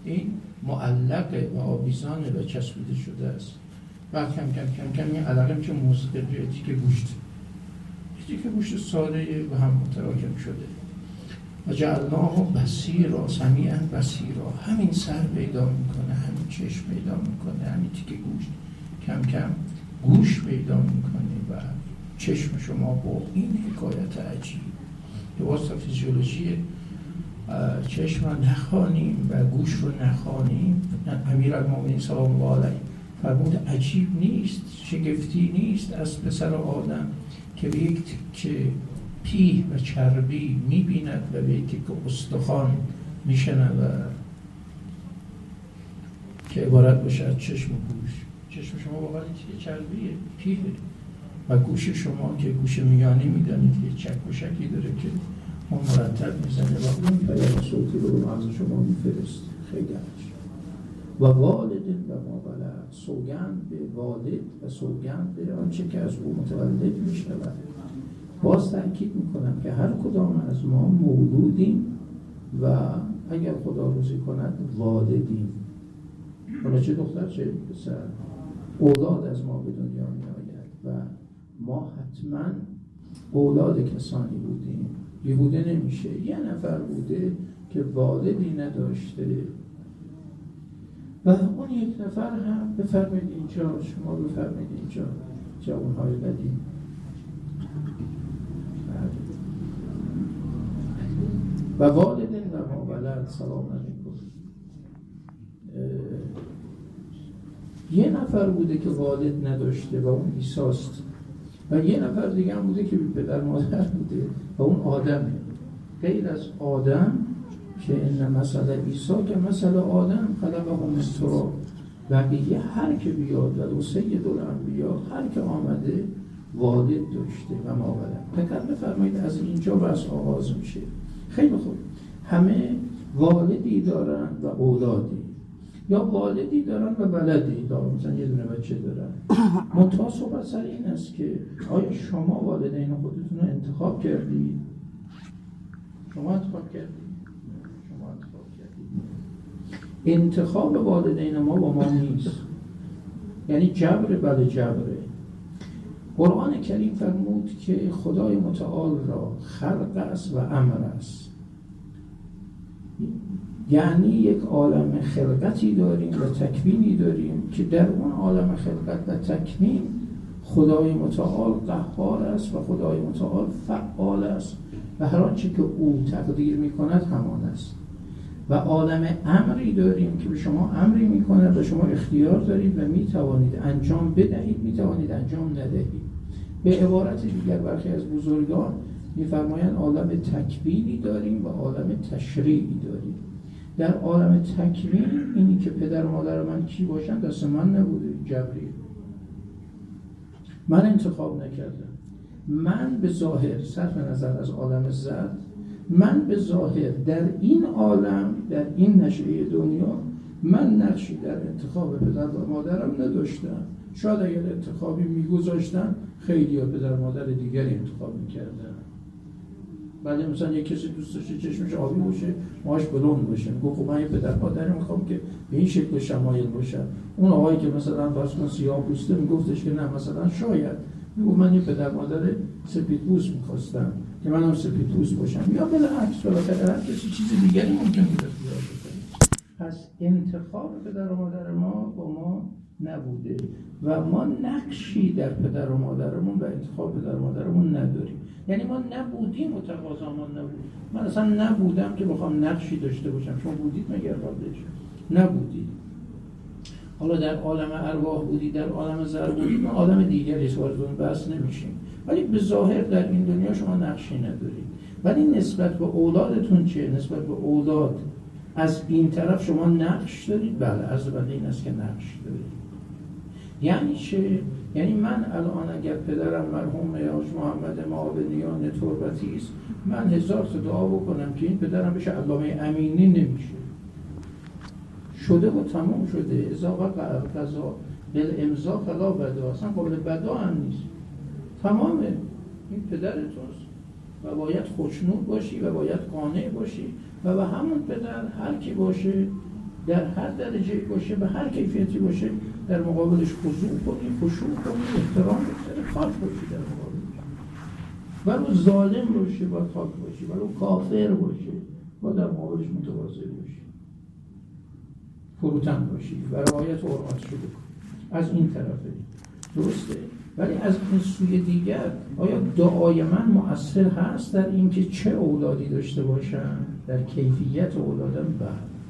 این معلقه و آویزانه و چسبیده شده است. بعد کم کم کم کم این علقه میشه موسیقی تیکه گوشت، تیکه گوشت ساده و هم متراکم شده. و جعلناه بصیرا سمیعا بصیرا، همین سر پیدا میکنه، همین چشم پیدا میکنه، همین تیکه گوشت کم کم گوش پیدا میکنه و چشم شما با این حکایت عجیب که واسه فیزیولوژی چشم رو نخوانیم و گوش رو نخوانیم. امیرالمومنین سلام الله علیه فرمود عجیب نیست، شگفتی نیست از پسر آدم که به یک تکه پیه و چربی میبیند و به یک تکه استخوان میشنود که عبارت باشه از چشم و گوش. چشم شما واقعا یک چربیه، پیه، و گوش شما که گوش میانی میدانید که چک و شکی داره که اون مرتب میزنه و اون پیام صوتی رو به مغز شما میفرست. خیلی عجیب. و والدین و ما ولد، سوگند به والد و سوگند به آنچه که از او متولد میشود. باز تأکید میکنم که هر کدام از ما مولودیم و اگر خدا روزی کند والدیم، حالا چه دختر چه پسر، اولاد از ما به دنیا می آید و ما حتما اولاد کسانی بودیم. بیهوده نمیشه یه نفر بوده که والدی نداشته و اون یک نفر هم بفرمایید اینجا، شما بفرمایید اینجا جوانهای قدیم. و والدین و ما ولد سلام علیکم. یه نفر بوده که والد نداشته و اون عیساست و یه نفر دیگه هم بوده که پدر مادر بوده و اون آدمه. غیر از آدم که این مثل عیسی که مثل آدم خلقه مسترا، بقیه هر که بیاد و سید الانبیا هر که آمده والد داشته و ما ولد. فقط بفرمایید از اینجا بس آغاز میشه. خیلی خوب، همه والدی دارن و اولادی، یا والدی دارن و ولدی دارن، مثلا یه دونه بچه دارن. منتها صحبت سر این است که آیا شما والدین خودتون رو انتخاب کردید؟ شما انتخاب کردید؟ شما انتخاب کردید. انتخاب والدین ما با ما نیست، یعنی جبر بله جبره. قرآن کریم فرمود که خدای متعال را خلق است و امر است، یعنی یک عالم خلقتی داریم و تکوینی داریم که در اون عالم خلقت و تکوین خدای متعال قهار است و خدای متعال فعال است و هر آنچه که او تقدیر میکند همان است. و عالم امری داریم که به شما امری میکند و شما اختیار دارید و میتوانید انجام بدهید، میتوانید انجام ندهید. به عبارت دیگر برخی از بزرگان میفرمایند عالم تکوینی داریم و عالم تشریعی داریم. در عالم تکوین اینی که پدر و مادر من کی باشن دست من نبوده، جبری. من انتخاب نکردم. من به ظاهر صرف نظر از عالم زد، من به ظاهر در این عالم، در این نشأه دنیا، من نقشی در انتخاب پدر و مادرم نداشتم. شاید اگر انتخابی میگذاشتن خیلی ها پدر و مادر دیگری انتخاب میکردن. بله مثلا یک کسی دوست داشته چشمش آبی باشه، ماهاش بلند باشه، میگه خب من یه پدر مادری میخوام که به این شکل شمایل باشه. اون آقایی که مثلا فرض کن سیاه پوسته میگفتش که نه مثلا شاید میگه من یه پدر مادر سپید پوست میخواستم که منم سپید پوست باشم، یا بالعکس بالاخره هر کسی چیز دیگری ممکن بوده. پس انتخاب پدر و مادر ما با ما نبوده و ما نقشی در پدر و مادرمون و انتخاب پدر و مادرمون نداریم. یعنی ما نبودیم و تقاضامان نبود. من اصلا نبودم که بخوام نقشی داشته باشم. شما بودید مگر قبلش؟ نبودید. حالا در عالم ارواح بودید، در عالم زر بودید، ما عالم دیگری وارد اون بحث نمیشیم. ولی به ظاهر در این دنیا شما نقشی ندارید. ولی نسبت به اولادتون چه؟ نسبت به اولاد از این طرف شما نقش دارید؟ بله، عرض بنده این است که نقش دارید. یعنی چه؟ یعنی من الان اگر پدرم مرحوم حاج محمد معاونیان تربتی است، من 1000 تا دعا بکنم که این پدرم بشه علامه امینی، نمیشه. شده و تمام شده. اذا وقع القضا بالامضاء فلا بدا، اصلا قابل بدا هم نیست. تمامه. این پدرتونست و باید خوشنود باشی و باید قانع باشی و به همون پدر هر کی باشه در هر درجه باشه به هر کیفیتی باشه در مقابلش خضوع کنی، خشوع کنی، احترام بگذاری، خاک باشی در مقابلش. ولو ظالم باشه باید خاک باشی، ولو کافر باشه باید در مقابلش متواضع باشی، فروتن باشی و رعایت حرمتش رو بکنی. از این طرفه درسته. ولی از این سوی دیگر آیا دعای من مؤثر هست در اینکه چه اولادی داشته باشم؟ در کیفیت اولادم؟ بله.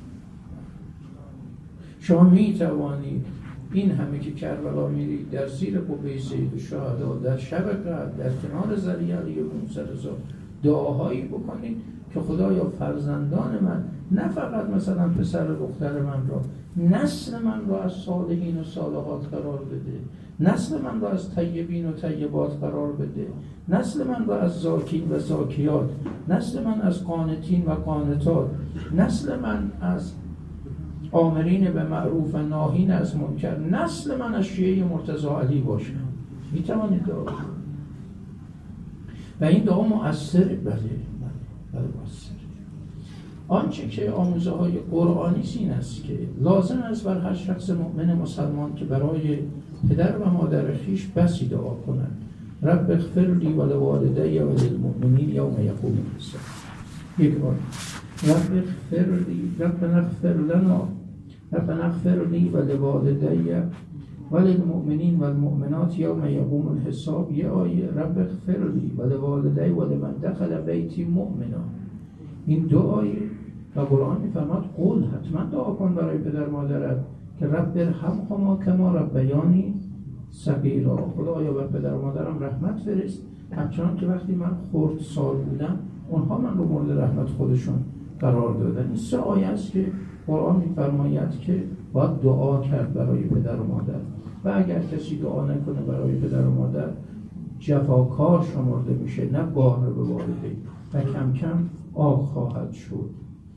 شما می توانید این همه که کربلا میرید در زیر قبه سید الشهدا در شب قدر در کنار ذریع علی موسی رضا دعاهایی بکنید که خدایا فرزندان من نه فقط مثلا پسر دختر من را، نسل من را از صالحین و صالحات قرار بده، نسل من را از طیبین و طیبات قرار بده، نسل من را از زاکین و زاکیات، نسل من از قانتین و قانتات، نسل من از آمرین به معروف و ناهین از منکر، نسل من از شیعه مرتضی علی باشه. می توانید دعا کنید و این دعا مؤثره. بله مؤثره. آنچه که آموزه های قرآنی این است که لازم است بر هر شخص مؤمن مسلمان که برای پدر و مادر خویش بسی دعا کنند. رب اغفر لی و لوالدی و للمؤمنین یوم یقوم الحساب. یک بار رب اغفر لی، ربنا اغفر لنا، ربنا اغفر لی و لوالدی و للمؤمنین و المؤمنات یوم یقوم الحساب. یه آیه رب اغفر لی و لوالدی و لمن دخل بیتی مؤمنا. این دو آیه و قرآن می‌فرماد قول حتما دعا کن برای پدر مادرت که رب ارحمهما کما ربیانی صغیرا. خدایا بر پدر و مادرم رحمت فرست همچنان که وقتی من خردسال بودم اونها من رو مورد رحمت خودشون قرار دادن. این سه آیه است که قرآن می‌فرماید که باید دعا کرد برای پدر و مادر و اگر کسی دعا نکنه برای پدر و مادر جفاکار شمرده میشه، نه بار به والدین و کم کم آب خواهد شد.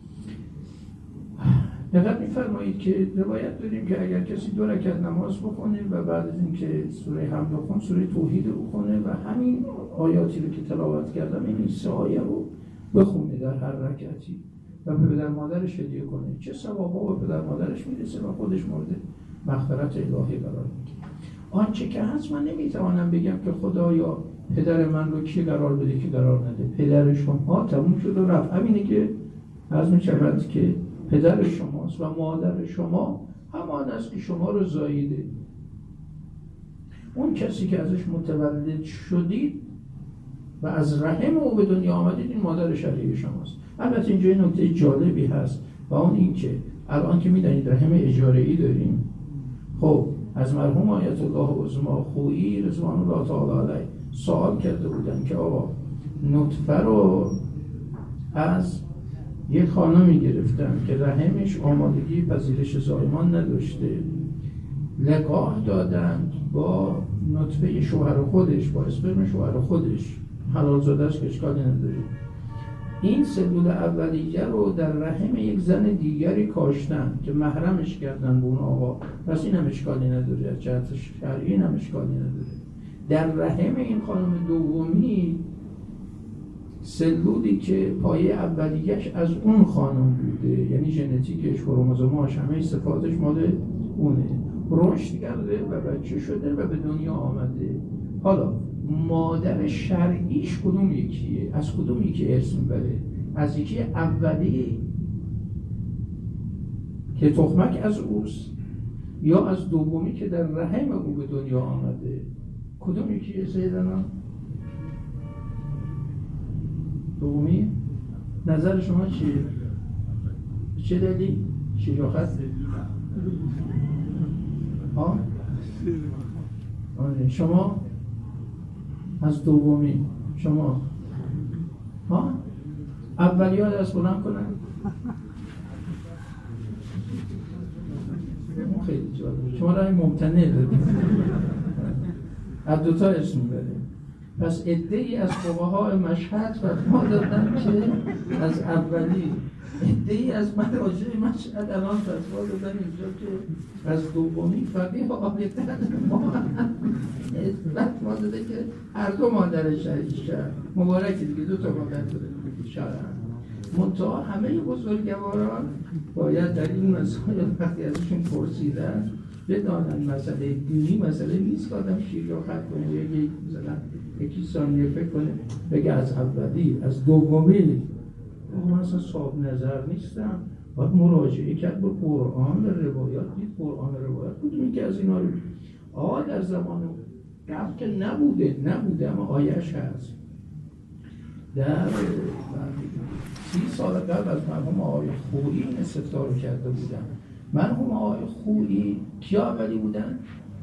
دقیق می‌فرمایید که روایت داریم که اگر کسی 2 رکعت نماز بخونه و بعد از اینکه سوره حمد بخونه سوره توحید رو بخونه و همین آیاتی رو که تلاوت کردم این 3 آیه رو بخونه در هر رکعتی و به پدر مادرش هدیه کنه، چه ثوابا به پدر مادرش میرسه و خودش مورد مغفرت الهی قرار میگیره. آنچه که هست من نمیتوانم بگم که خدایا پدر من رو کی قرار بده کی قرار نده. پدر شما تموم شد و رفت. همینه که عرض می‌شود که پدر شماست و مادر شما همان است که شما رو زاییده. اون کسی که ازش متولد شدید و از رحم او به دنیا آمدید این مادر شرعی شماست. البته اینجا این نکته جالبی هست و اون این که الان که می‌دونید رحم اجاره‌ای داریم. خب از مرحوم آیت الله عظما خویی رضوان الله تعالی علیه سوال کرده بودن که آقا نطفه رو از یک خانمی گرفتن که رحمش آمادگی پذیرش زایمان نداشته، لقاح دادند با نطفه شوهر خودش، با اسپرم شوهر خودش، حلال زاده‌اش که اشکالی نداره. این سلول اولیه رو در رحم یک زن دیگری کاشتن که محرمش کردن به اون آقا، پس این هم اشکالی نداره، از جهت شرعی هم اشکالی نداره. در رحم این خانم دومی سلولی که پایه اولیه‌اش از اون خانم بوده، یعنی ژنتیکش، کروموزوماش، همه صفاتش مال اونه، رشد کرده و بچه شده و به دنیا آمده. حالا مادر شرعیش کدوم یکیه؟ از کدوم یکی ارث میبره؟ از یکی اولی که تخمک از اوست یا از دومی که در رحم او به دنیا آمده؟ کدوم یکیه سیدنا؟ دومی؟ نظر شما چیه؟ چه دلیل؟ شجاعت؟ ها؟ شما؟ از دومی شما ها؟ اولی ها دست بلند کنن. خیلی جالب. شما رای ممتنع دارید از دوتا اسم میبریم. پس عده‌ای از فقها مشهد فتوا دادن که از اولی، عده‌ای از مراجع مشهد الان فتوا دادن اینجا که از دومی. فقیه آیتن ما فتوا داده که هر دو مادر شرعی مبارکی دیگه، 2 تا مادر داره شرعا. منتها همه بزرگواران باید در این مسائل وقتی ازشون پرسیدن بدانن مسئله دینی مسئله نیست که آدم شیر یا خط کنه یا مثلا یکی ثانیه فکر کنه بگه از اولی از دومی. من اصلا صاحب نظر نیستم، باید مراجعه کرد به قرآن به روایات، دید قرآن روایات کدومی که از اینا رو در زمان قبل که نبوده اما آیش هست. در 30 سال قبل از مرحوم آقای خویی این استفتاء رو کرده بودن. مرحوم آقای خویی کیا اولی بودن؟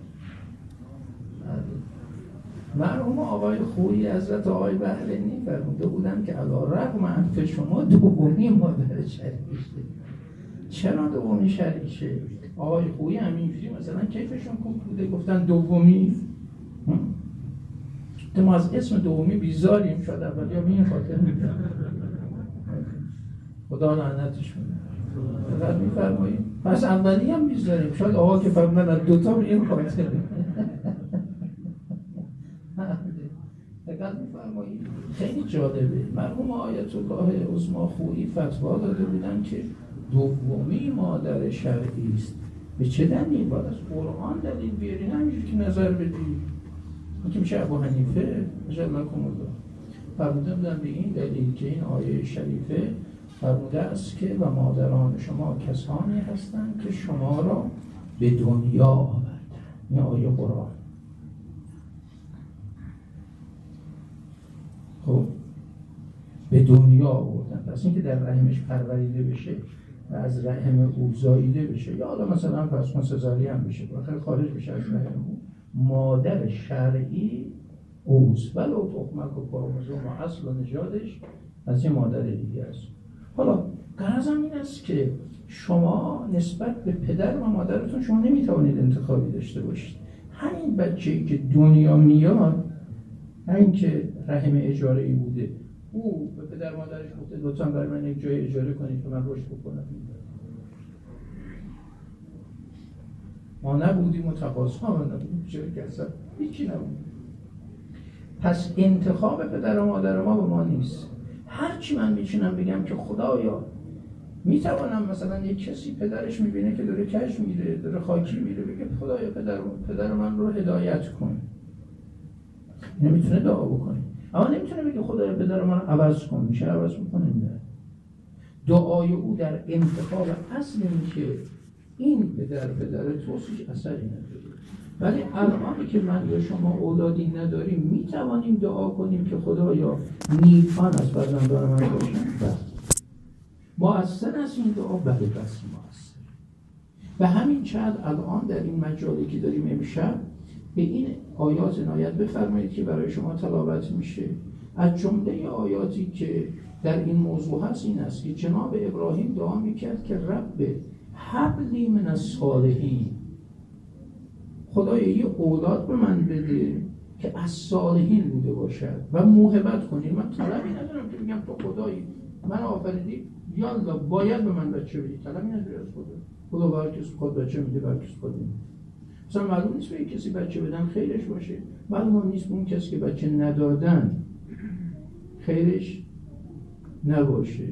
مرحوم آقای خویی حضرت آقای بحرینی فرموده بودن که علی‌رغم انف شما دومی مادر شریشه. چرا دومی شریشه؟ آقای خویی همینجوری مثلا کیفشون خوب بوده گفتن دومی؟ ما از اسم دومی بیزاریم، شاید اولی ها به این خاطر میگن خدا لعنتش کنه. فقط میفرماییم پس اولی هم بیزاریم، شاید آقا که فرمودن از دوتا به این خاطر فقط میفرماییم. خیلی جالبه. مرحوم آیت الله عظمی خویی فتوا داده بودن که دومی مادر شرعی است. به چه دلیل؟ باید از قرآن دلیل بیارین، همینجور که نظر بدید. این که میشه ابو حنیفه جلکم الله فرموده بودن به این دلیل که این آیه شریفه فرموده است که و مادران شما کسانی هستند که شما را به دنیا آوردن. این آیه قرآن. خب به دنیا آوردن، پس این که در رحمش پروریده بشه و از رحم او زاییده بشه یا حالا مثلا پس کن سزاری هم بشه بخیر خارج بشه از رحم او، مادر شرعی اوست ولو تخمک و کروموزوم و اصل و نژادش از یه مادر دیگه است. حالا غرضم این است که شما نسبت به پدر و مادرتون شما نمیتوانید انتخابی داشته باشید. همین بچه‌ای که دنیا میاد، همین که رحم اجاره‌ای بوده، او به پدر مادرش گفته لطفاً برای من یک جای اجاره کنید که من رشد بکنم. ما نبودیم و تقاضا ما نبودیم، چرا که اصلا هیچی نبود. پس انتخاب پدر و مادر ما به ما نیست. هرچی من میتونم بگم که خدایا میتوانم مثلا یک کسی پدرش میبینه که داره کج میره، داره خاکی میره، بگه خدایا پدر من رو هدایت کن. اینو میتونه دعا بکنه، اما نمیتونه بگه خدایا پدر من رو عوض کن. میشه عوض بکنه؟ نه. دعای او در انتخاب اصل این که این پدر توست هیچ اثری نداره. ولی الان که من یا شما اولادی نداریم میتوانیم دعا کنیم که خدایا نیکان از فرزندان من باشن. مؤثر از این دعا بله بس مؤثر. و همین چند الان در این مجالی که داریم امشب به این آیات عنایت بفرمایید که برای شما تلاوت میشه. از جمله آیاتی که در این موضوع هست این است که جناب ابراهیم دعا میکرد که رب هب لی من الصالحین، خدایا یه اولاد به من بده که از صالحین بوده باشد و موهبت کنی. من طلبی ندارم که بگم تو خدایی من آفریدی یالا باید به من بچه بدی، طلبی نداری از خدا برای کسی خود بچه میده برای کسی خود میده. مثلا معلوم نیست به کسی بچه بدن خیرش باشه، معلوم نیست به اون کسی که بچه ندادن خیرش نباشه.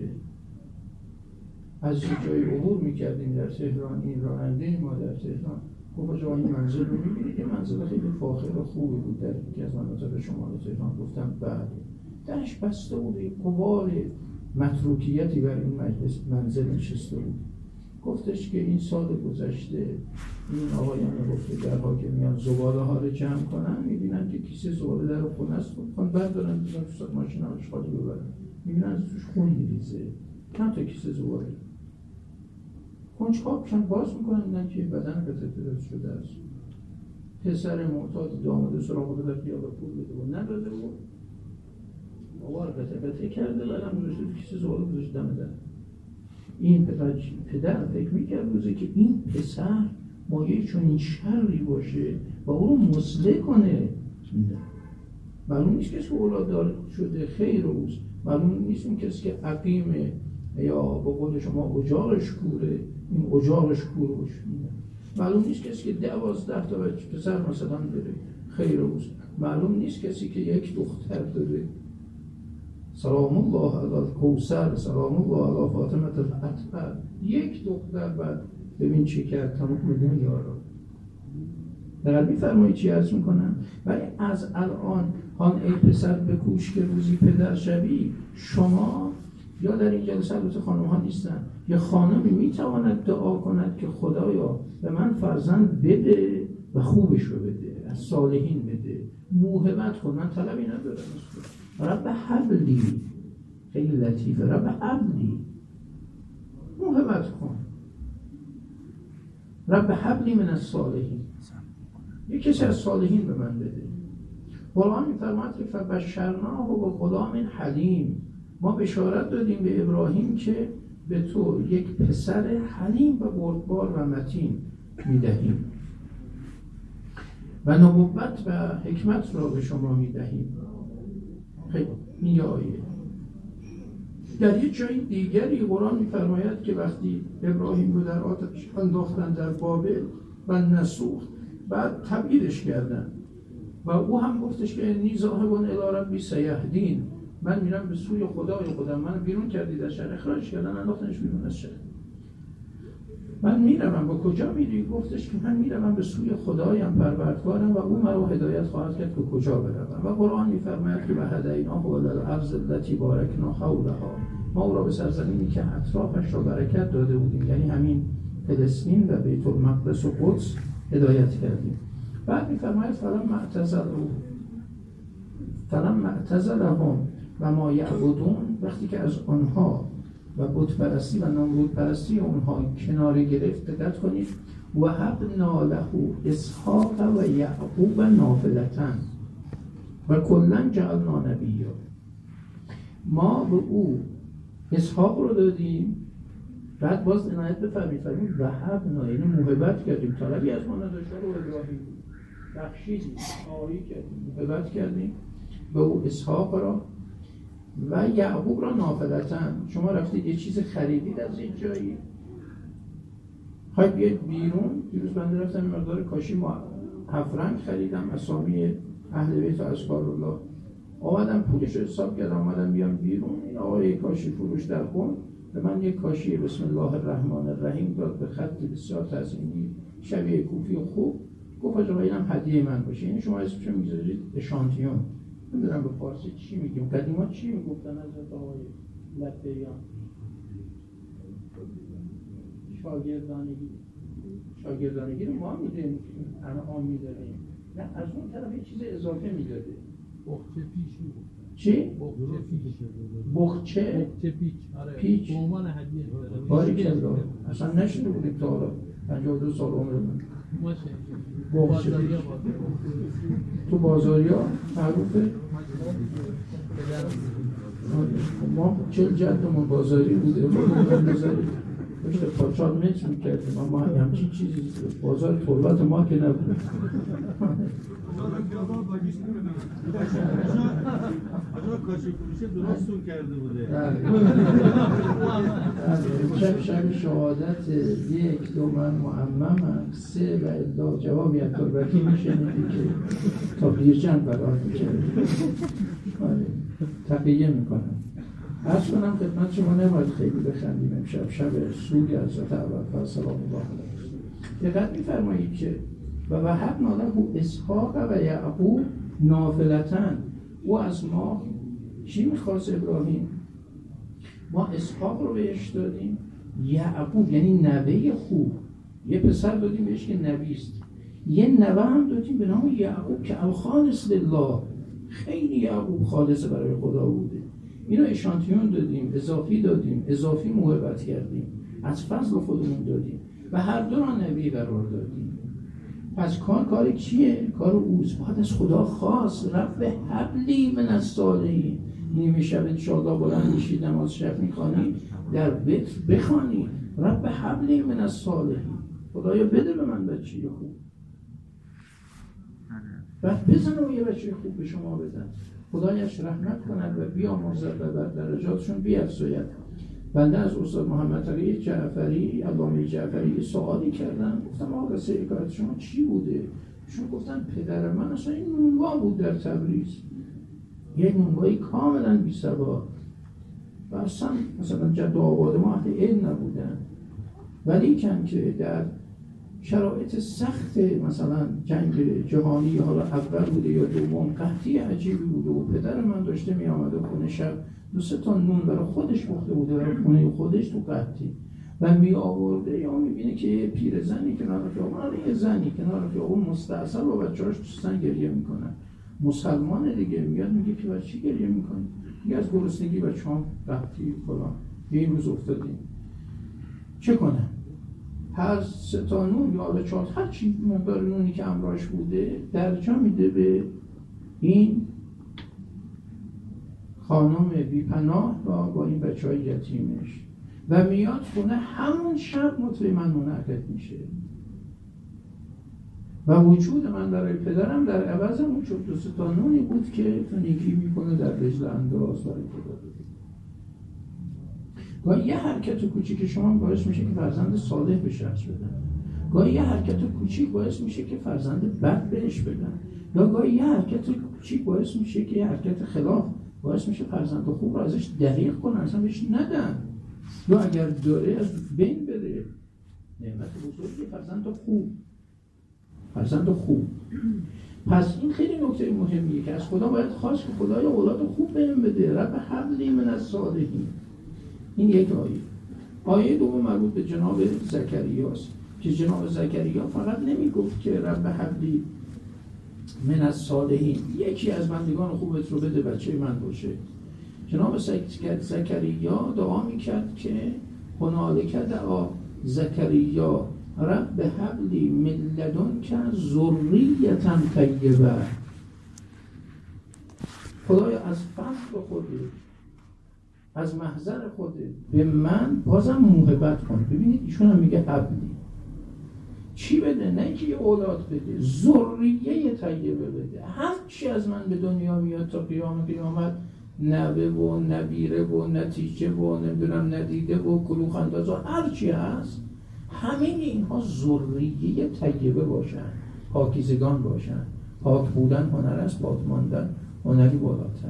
از جای عبور میکردیم در تهران، این راننده ما در تهران گفت جای این منزل رو میبینید، یه منزل خیلی فاخر و خوبی بود در یکی از مناطق شمال تهران. گفتم بله. درش بسته بود، یک قبال متروکیتی بر این منزل نشسته بود. گفتش که این سال گذشته این آقایان گفته درها که میان زباله ها رو جمع کنن میبینن که کیسه زباله در خونه است، خون بردارن بزن تو ماشین همش خالی ببرن، میبینن از توش خون میریزه، چند تا کیسه زباله کنجکاوشن باز میکنن میدن که بدن قطعه شده است. پسر معتاد داماد سراغ بده خیابه پول بده و نداده بود، بابا قطعه کرده بعدم گذاشته تو کیسه زباله گذاشته دم در. این پدر فکر میکرد روزی که این پسر مایه چون این شری باشه و او رو مصلح کنه. معلوم نیست کسی که اولاد دار شده خیر اوست، معلوم نیست اون کسی که عقیمه یا با قول شما اجاقش کوره این اجاقش کور باشه. معلوم نیست کسی که 12 تا پسر مثلا داره خیر اوست، معلوم نیست کسی که یک دختر داره سلام الله علی الکوثر، سلام الله علی فاطمه الاطهر. یک دختر بعد ببین چی کرد تمام دنیا رو. در میفرمایید چی عرض میکنم؟ ولی از الان هان ای پسر بکوش که روزی پدر شوی. شما یا در این جلسه البته خانم ها نیستن، یا خانمی میتواند دعا کند که خدایا به من فرزند بده و خوبش رو بده، از صالحین بده، موهبت کن، من طلبی ندارم. رب حبلی، خیلی لطیفه، رب حبلی، موهبت کن، رب حبلی من الصالحین، یک کسی از صالحین به من بده. قرآن می‌فرماید که فبشرناه بغلام حلیم، ما بشارت دادیم به ابراهیم که به تو یک پسر حلیم و بردبار و متین میدهیم و نبوت و حکمت را به شما میدهیم. خیلی این آیه. در یک جای دیگری قرآن می‌فرماید که وقتی ابراهیم رو در آتش انداختن در بابل و نسوخت، بعد تبعیدش کردن و او هم گفتش که انی ذاهب الی ربی سیهدین، من میرم به سوی خدای خودم. من بیرون کردید از شهر، اخراجش کردن، انداختنش بیرون از شهر. من میروم. با کجا میری؟ گفتش که من میروم به سوی خدایم پروردگارم و او مرا هدایت خواهد کرد که کجا بروم. و قرآن میفرماید که وهدیناه الی الارض التي بارکنا حولها، ما او را به سرزمینی که اطرافش را برکت داده بودیم، یعنی همین فلسطین و بیت المقدس و قدس هدایت کردیم. بعد میفرماید فلما اعتزلهم و ما یعبدون، وقتی که از آنها و بت پرستی و نامرود پرستی اونها کناره گرفت، دقت کنید، وهبنا له اسحاق و یعقوب نافلة و کلا جعلنا نبیا، ما به او اسحاق رو دادیم. بعد باز عنایت بفرمایید وهبنا، یعنی موهبت کردیم، طلبی از ما نداشته رو ابراهیم بخشیدیم، آیی کردیم، موهبت کردیم به او اسحاق را و یعقوب را نافلتن. شما رفتید یه چیز خریدید از این جایی، خواهید بیاید بیرون. دیروز بنده رفتم مقدار کاشی 7 رنگ خریدم، اسامی اهل بیت و اذکار الله، آمدم پولش رو حساب کردم، آمدم بیام بیرون. این آقای کاشی فروش در قم به من یک کاشی بسم الله الرحمن الرحیم داد به خط بسیار تزئینی شبیه کوفی و خوب. گفت آقا اینم هدیه من باشه. این شما اسمش رو میذارید اشانتیون، نمیدونم به فارسی چی میگیم، قدیما چی میگفتن از آقای لطفیان؟ شاگردانگی رو ما میدیم، انعام میداریم، نه از اون طرف یه چیز اضافه میداده. بخچه پیچ میگفت. چی؟ بخچه پیچ به عنوان هدیه باریکالله، اصلا نشده بودیم تا حالا 52 سال عمرمون. بخچه پیچ تو بازاریا معروفه. ما 40 جدمون بازاری بوده، پشت پاچال متر میکردیم، اما همچین چیزی بازار طلبت ما که نبود. آجا کاشی فروشه درستون کرده بوده. شب شهادت 1 2 من معممم، 3 و الا جوابی از تربتی میشنیدی که تا بیرجن برات میکرد. تقیه میکنم. عرض کنم خدمت شما، نباید خیلی بخندیم امشب، شب سوگ حضرت ابوالفضل سلام الله علیه. دقت می‌فرمایید که و وهبنا له اسحاق و یعقوب نافلتن، او از ما چی می‌خواست ابراهیم؟ ما اسحاق رو بهش دادیم، یعقوب یعنی نوه خوب، یه پسر دادیم بهش که نویست، یه نوه هم دادیم به نام یعقوب که الخالص لله، خیلی یعقوب خالص برای خدا بوده. اینو اشانتیون دادیم، اضافی دادیم، اضافی موهبت کردیم، از فضل خودمون دادیم و هر دو را نبی قرار دادیم. پس کار کیه؟ کار اوست. باید از خدا خواست رب حبلی من الصالحین. نیمه شب انشاءالله بلند میشید نماز شب میخوانید، در وتر بخوانید رب حبلی من الصالحین، خدایا بده به من بچه خوب. بعد بزنه و یه بچه خوب به شما بدن، خدایش رحمت کند و بیامرزد و بر درجاتشون بیفزاید. بنده از استاد محمد علی جعفری، علامه جعفری سوالی کردم، گفتم آقا قصه حکایت شما چی بوده؟ شما گفتن پدر من اصلا این نونوا بود در تبریز. یک نونوایی کاملا بی سواد و اصلا مثلا جد و آباد ما اهل علم نبودن، ولی کن که در شرایط سخت مثلا جنگ جهانی حالا اول بوده یا دوم قحطی عجیبی بوده و پدر من داشته می آمده خونه شب 2-3 تا نون برای خودش پخته بوده برای خونه خودش تو قحطی و می آورده یا می بینه که یه پیرزنی کنار خیابون، یه زنی کنار خیابون مستعصل با بچه‌هاش توستن گریه میکنن، مسلمان دیگه میاد میگه که چی گریه میکنی؟ میگه از گرسنگی بچه‌هام قحطی فلان یه روز افتادیم. چه کنم؟ هر 3 تا نون یا 4 هر چی مقدار نونی که همراهش بوده درجا میده به این خانم بی‌پناه و با این بچه‌های یتیمش و میاد خونه همون شب مطمئن منعقد میشه و وجود من برای پدرم در عوض اون 2 تا نونی بود که تو نیکی میکنه در رجل انداز برای پدر. گاهی یه حرکت کوچیک شما باعث میشه که فرزند صالح به شخص بدن، گاهی یه حرکت کوچیک باعث میشه که فرزند بد بهش بدن، یا گاهی یه حرکت کوچیک باعث میشه که یه حرکت خلاف باعث میشه فرزند خوب رو ازش دریغ کنن، اصلا بهش ندن، یا اگر داره از بین بره. نعمت بزرگی فرزند خوب. پس این خیلی نکته مهمیه که از خدا باید خواست که خدای اولاد خوب بهم بده. رب هب لی من الصالحین. این یک آیه دوم مربوط به جناب زکریاست که جناب زکریا فقط نمی گفت که رب هب لی من الصالحین یکی از بندگان خوبت رو بده بچه من باشه. جناب زکریا دعا میکرد که هنالک دعا زکریا رب هب لی من لدنک ذریة طیبه. خدایا از فضل خودت، از محضر خودت به من بازم موهبت کن. ببینید ایشون هم میگه هبلی چی بده؟ نه که یه اولاد بده، ذریه طیبه بده. هر چی از من به دنیا میاد تا قیامت نوه و نبیره و نتیجه و نمیدونم ندیده و کلوخ انداز و هر چی هست، همه اینها ذریه طیبه باشن، پاکیزگان باشن. پاک بودن هنر است، پاک ماندن هنری بالاتر.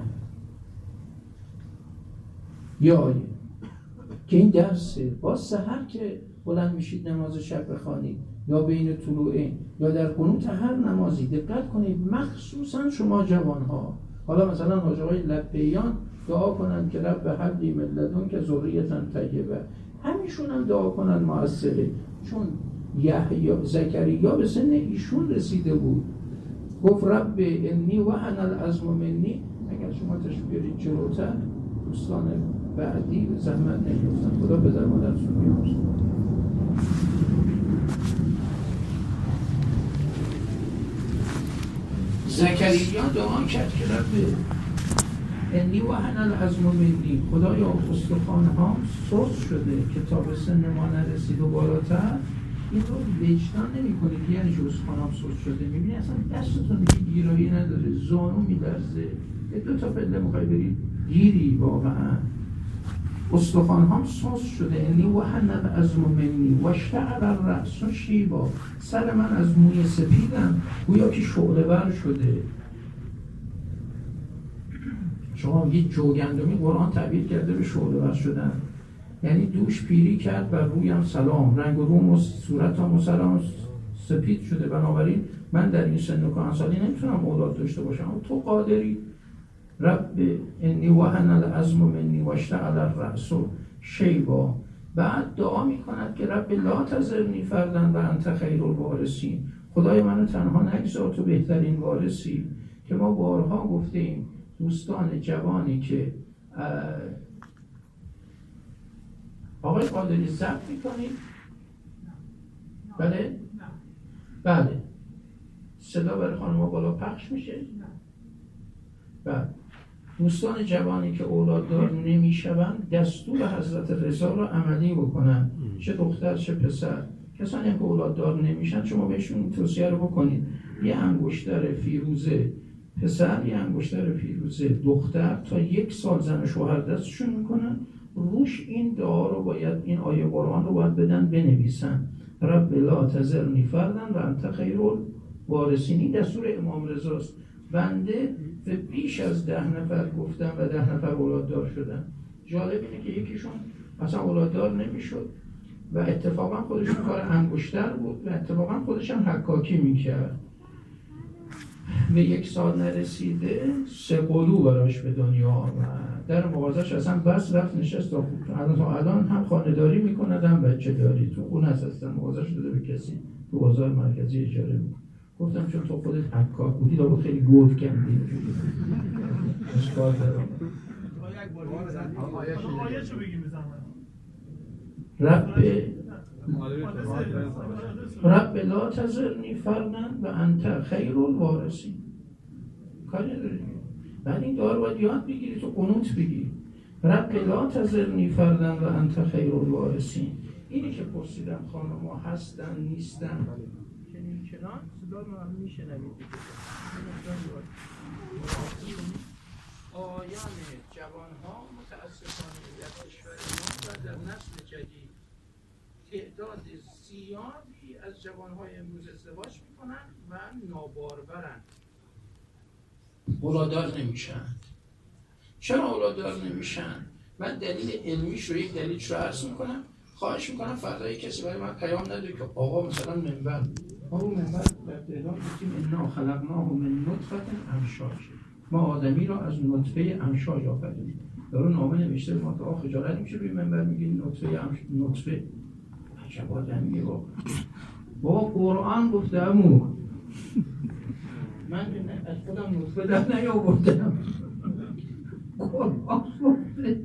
یا آیه که این درسه با سحر که بلند میشید نماز شب بخوانید یا بین طلوعین یا در قنوت هر نمازی دقت کنید، مخصوصا شما جوانها. حالا مثلا حاجی‌های لبیان دعا کنن که رب هب لی من لدنک ذریة طیبه، همیشون هم دعا کنن موثره، چون زکریا به سن ایشون رسیده بود. گفت رب انی وهن العظم منی. اگر شما تشریف بیارید جلوتر دوستان بعدی به زحمت نگیفتن. خدا پدر مادرتون بیامرزه. زکریا دعا کرد که رب انی وهن العظم منی، خدایا استخوان‌هام سست شده که تا به سن ما نرسید و بالاتر. این رو وجدان نمی‌کنید یعنی که استخوان‌هام سست شده. می‌بینی اصلا دستتون دیگه گیرایی نداره، زانو می‌لرزه، 2 تا پله می‌خوای بری گیری. واقعا استخوان‌هام سست شده. انی وهن العظم منی واشتعل الرأس شیبا. سر من از موی سپیدم گویا که شعله‌ور شده. شما یه جوگندمی قرآن تعبیر کرده به شعله‌ور شدن، یعنی دوش پیری کرد و رویم سلام، رنگ و روم و صورتم و سلام سپید شده. بنابراین من در این سن و کهنسالی نمیتونم اولاد داشته باشم، تو قادری. رب انی وهن العظم منی واشتعل الرأس شیبا. بعد دعا میکند که رب لا تذرنی فردا و انت خیر الوارثین. خدای منو تنها نگذار، تو بهترین وارثی. که ما بارها گفتیم دوستان جوانی که آقای قادری ضبط میکنید؟ بله؟ بله. صدا برای خانم‌ها بالا پخش میشه؟ بله. دوستان جوانی که اولاددار نمیشوند دستور حضرت رضا را عملی بکنن، چه دختر چه پسر. کسانی که اولاددار نمیشن شما بهشون توصیه رو بکنید، یه انگشتر فیروزه پسر، یه انگشتر فیروزه دختر، تا 1 سال زن و شوهر دستشون میکنن، روش این دعا رو باید، این آیه قرآن رو باید بدن بنویسن. رب لا تذرنی فردا و انت خیر الوارثین. این دستور امام رضاست. بنده به بیش از 10 نفر گفتم و 10 نفر اولاددار شدن. جالب اینه که یکیشون اصلا اولاددار نمیشد و اتفاقا خودشون کار انگشتر بود و اتفاقا خودش هم حکاکی میکرد. به 1 سال نرسیده 3 قلو براش به دنیا آمد. در مغازش اصلا بس رفت نشست تا الان هم خانه‌داری میکند هم بچه داری. تو خونه هستن مغازش داده به کسی تو بازار مرکزی اجاره میکنه. گفتم چون تو خودت حکاک بودی دارو خیلی گود کندی اشکال دارم. آیه چو بگیم بزنم رب لا تذرنی فردا و انت خیر الوارثین. کاری نداری. بعد این دعا رو باید یاد بگیری، تو قنوت بگی رب لا تذرنی فردا و انت خیر الوارثین. اینی که پرسیدم خانم‌ها هستن نیستن چنان صدا رو میشنوید. آیان جوان‌ها متاسفانه در کشور ما و در نسل جدید تعداد زیادی از جوان‌های امروز ازدواج میکنن و نابارورن، اولاددار نمیشن. چرا اولاددار نمیشن؟ من دلیل علمیش رو یک دلیلش رو عرض میکنم. خواهش میکنم فردای کسی برای من پیام نده که آقا مثلا منبر ما رو منبر در تهران گفتیم انا خلقناه من نطفه امشاج، ما آدمی را از نطفه امشاج آفریدیم. دارو نامه نوشته ما که آقا خجالت میشه روی منبر میگین نطفه عجب آدمیه با قرآن گفته امو من از خودم نطفه در نیاوردم. قرآن گفته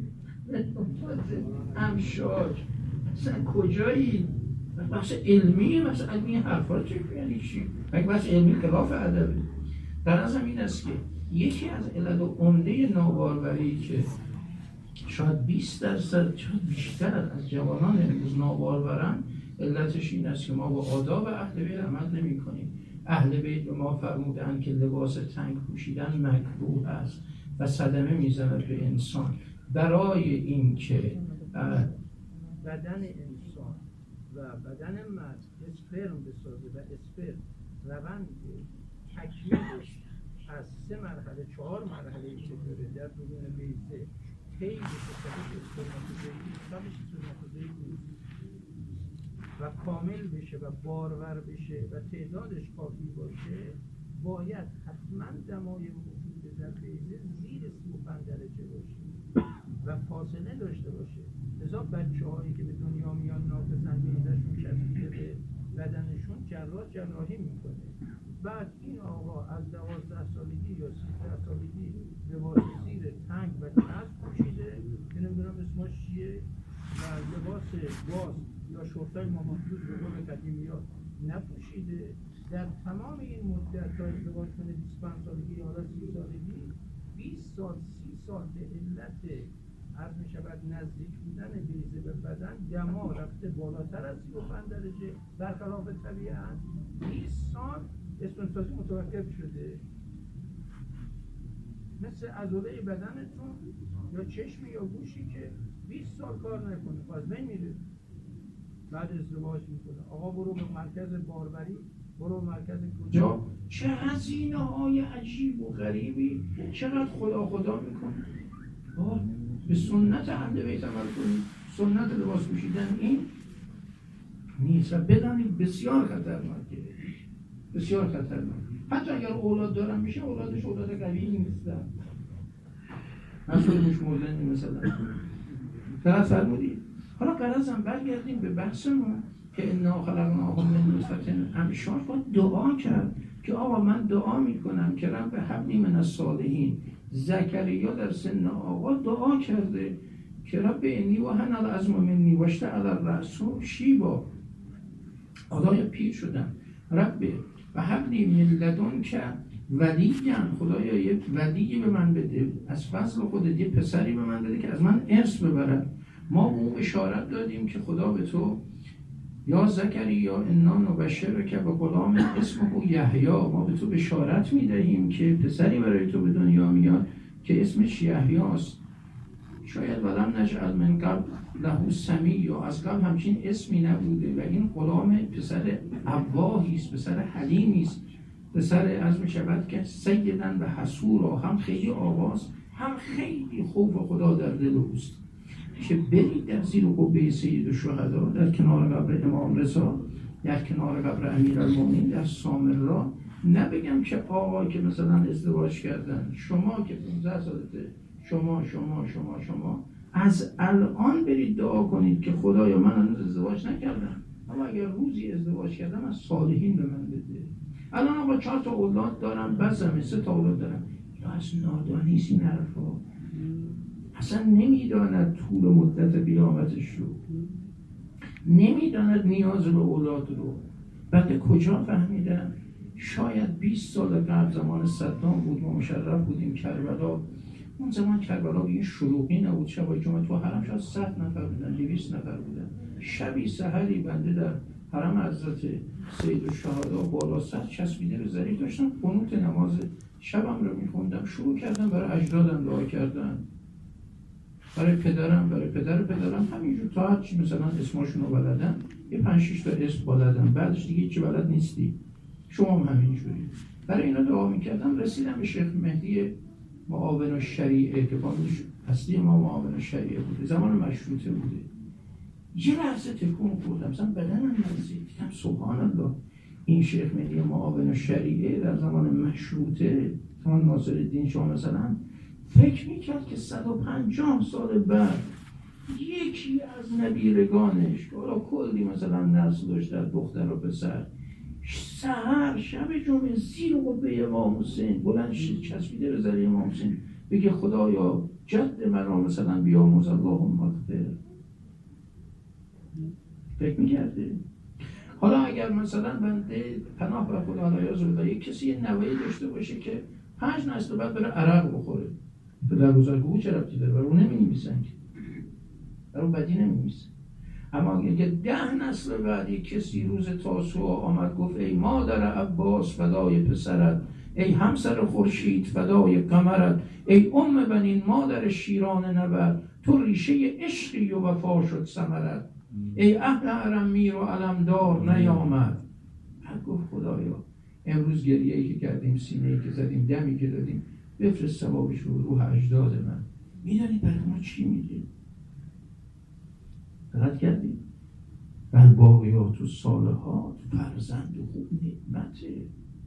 امشاج. اصلا کجایی؟ بحث علمی، بحث علمی حرفا چه یعنی چی؟ مگه بحث علمی خلاف ادبه. در نظرم این است که یکی از علل عمده ناباروری که شاید 20% شاید بیشتر از جوانان امروز نابارورن، علتش این است که ما با آداب اهل بیت عمل نمی‌کنیم. اهل بیت به ما فرمودند که لباس تنگ پوشیدن مکروه است و صدمه میزند به انسان. برای اینکه بدن انسان و بدن مرد اسپرم بسازه و اسپرم روند تکمیلش از 3 مرحله 4 مرحله که داره در بدون بیضه طی بشه اسپرماتوزوئید و کامل بشه و بارور بشه و تعدادش کافی باشه، باید حتما دمای موجود در بیضه زیر 35 درجه باشه و فاصله داشته باشه. لذا بچه‌هایی که به دنیا میان ناقصن بیضه‌شون چسبیده به بدنشون جراحی میکنه. بعد این آقا از 12 سالگی یا 13 سالگی لباس زیر تنگ و چسب پوشیده که نمیدونم اسمش چیه و لباس باز یا شورتای مامانجوز به قول قدیمی‌ها نپوشیده. در تمام این مدت تا ازدواج کنه 25 سالگی یا 30 سالگی 20 سال 30 سال به علت عرض می شود نزدیک بودن بیضه به بدن دما رفته بالاتر از 35 درجه برخلاف طبیعت. 20 سال اسپرمسازی متوقف شده. مثل عضله بدنتون یا چشم یا گوشی که 20 سال کار نکنه از بین میره. بعد ازدواج میکنه آقا برو به مرکز باروری، برو مرکز کجا؟ چه هزینه‌های عجیب و غریبی، چقدر خدا میکنه. به سنت اهل بیت عمل کنید. سنت لباس پوشیدن این نیست و بدانید بسیار خطرناکه، بسیار خطرناک. حتی اگر اولاد دارن میشه اولادش اولاد قوی نیستن، مسئولش مردن مثلا فقط فرمودید. حالا غرضم برگردیم به بحث ما که انا خلقناهم من نطفه امشاج. باید دعا کرد که آقا من دعا میکنم که رب هب لی من الصالحین. زکریا در سن آقا دعا کرده که رب انی وهن العظم منی واشتعل الرأس شیبا. خدایا پیر شدم، رب و هب لی من لدنک ولیا، خدایا یه ولی به من بده از فضل خودت، یه پسری به من بده که از من ارث ببره. ما به اون اشارت دادیم که خدا به تو یا زکریا انا نبشرک به غلام اسمه یحیی، ما به تو بشارت میدهیم که پسری برای تو به دنیا میاد که اسمش یحیی است. شاید ولم نجعل من قبل له سمیع، از قبل همچین اسمی نبوده و این غلام پسر اواهی است، پسر حلیمی است. پسر عرض می شود که سیدن و حسورا، هم خیلی آواز هم خیلی خوف خدا در دل اوست که برید در زیر قبه سید الشهدا در کنار قبر امام رضا، در کنار قبر امیرالمومنین در سامرا، نبگم که آقا که مثلا ازدواج کردن، شما که 15 سالته، شما از الان برید دعا کنید که خدایا من هنوز ازدواج نکردم، اما اگر روزی ازدواج کردم از صالحین به من بده. الان آقا 4 تا اولاد دارم، بزمه 3 تا اولاد دارم. یا از نادانیست این حرفا، اصلا نمیداند طول مدت قیامتش رو، نمیداند نیاز به اولاد رو. بعد کجا فهمیدم؟ شاید 20 سال قبل زمان صدام بود، ما مشرف بودیم کربلا. اون زمان کربلا به این شلوغی نبود، شبای جمعه تو حرم شاید 100 نفر بودن، 200 نفر بودن. شبی سحری بنده در حرم حضرت سید الشهدا بالا سر چسبیده به ظریف داشتم، قنوت نماز شبم رو میخوندم، شروع کردم برای اجدادم دعا کردن، برای پدرم، برای پدرم، همینجور تا هرچی مثلا اسماشون رو بلدم، یه 5-6 تا اسم بلدم، بعدش دیگه هیچی بلد نیستی، شما هم همینجوری. برای اینا دعا میکردم. رسیدم به شیخ مهدی معاون الشریعه که فامیلش اصلی ما معاون الشریعه بوده، زمان مشروطه بوده. یه لحظه تکون خوردم، مثلا بدنم لرزید، دیدم سبحان الله، این شیخ مهدی معاون الشریعه در زمان مشروطه، زمان ناصرالدین شاه مثلا، فکر میکرد که 150 سال بعد یکی از نبیرگانش که حالا کلی مثلا نسل داشته، دختر و پسر، سحر شب جمعه زیر قبه امام حسین بلند چسبیده به ذریع امام حسین بگه خدایا جد من را مثلا بیاموز، اللهم اغفر. فکر میکرده حالا اگر مثلا بنده پناه بر خدا علیه یک کسی یه نوایی داشته باشه که 5 نسل بعد بره عرق بخوره، پدر بزرگو چه ربطی داره؟ برای اون نمی‌نویسن که، برای اون بدی نمی‌نویسن. اما اگه 10 نسل بعد یک کسی روز تاسوعا آمد گفت ای مادر عباس فدای پسرت، ای همسر خورشید فدای قمرت، ای بنین مادر شیران نبرد، تو ریشه عشقی و وفا شد ثمرت، ای اهل حرم میر و علمدار نیامد. بعد گفت خدایا امروز گریه‌ای که کردیم، سینه‌ای که زدیم، دمی که دادیم، بفرست ثوابش رو روح اجداد من. میدونید برای ما چی میگه؟ دقت کردیم؟ بل باقیات الصالحات، فرزند خوب نعمتی.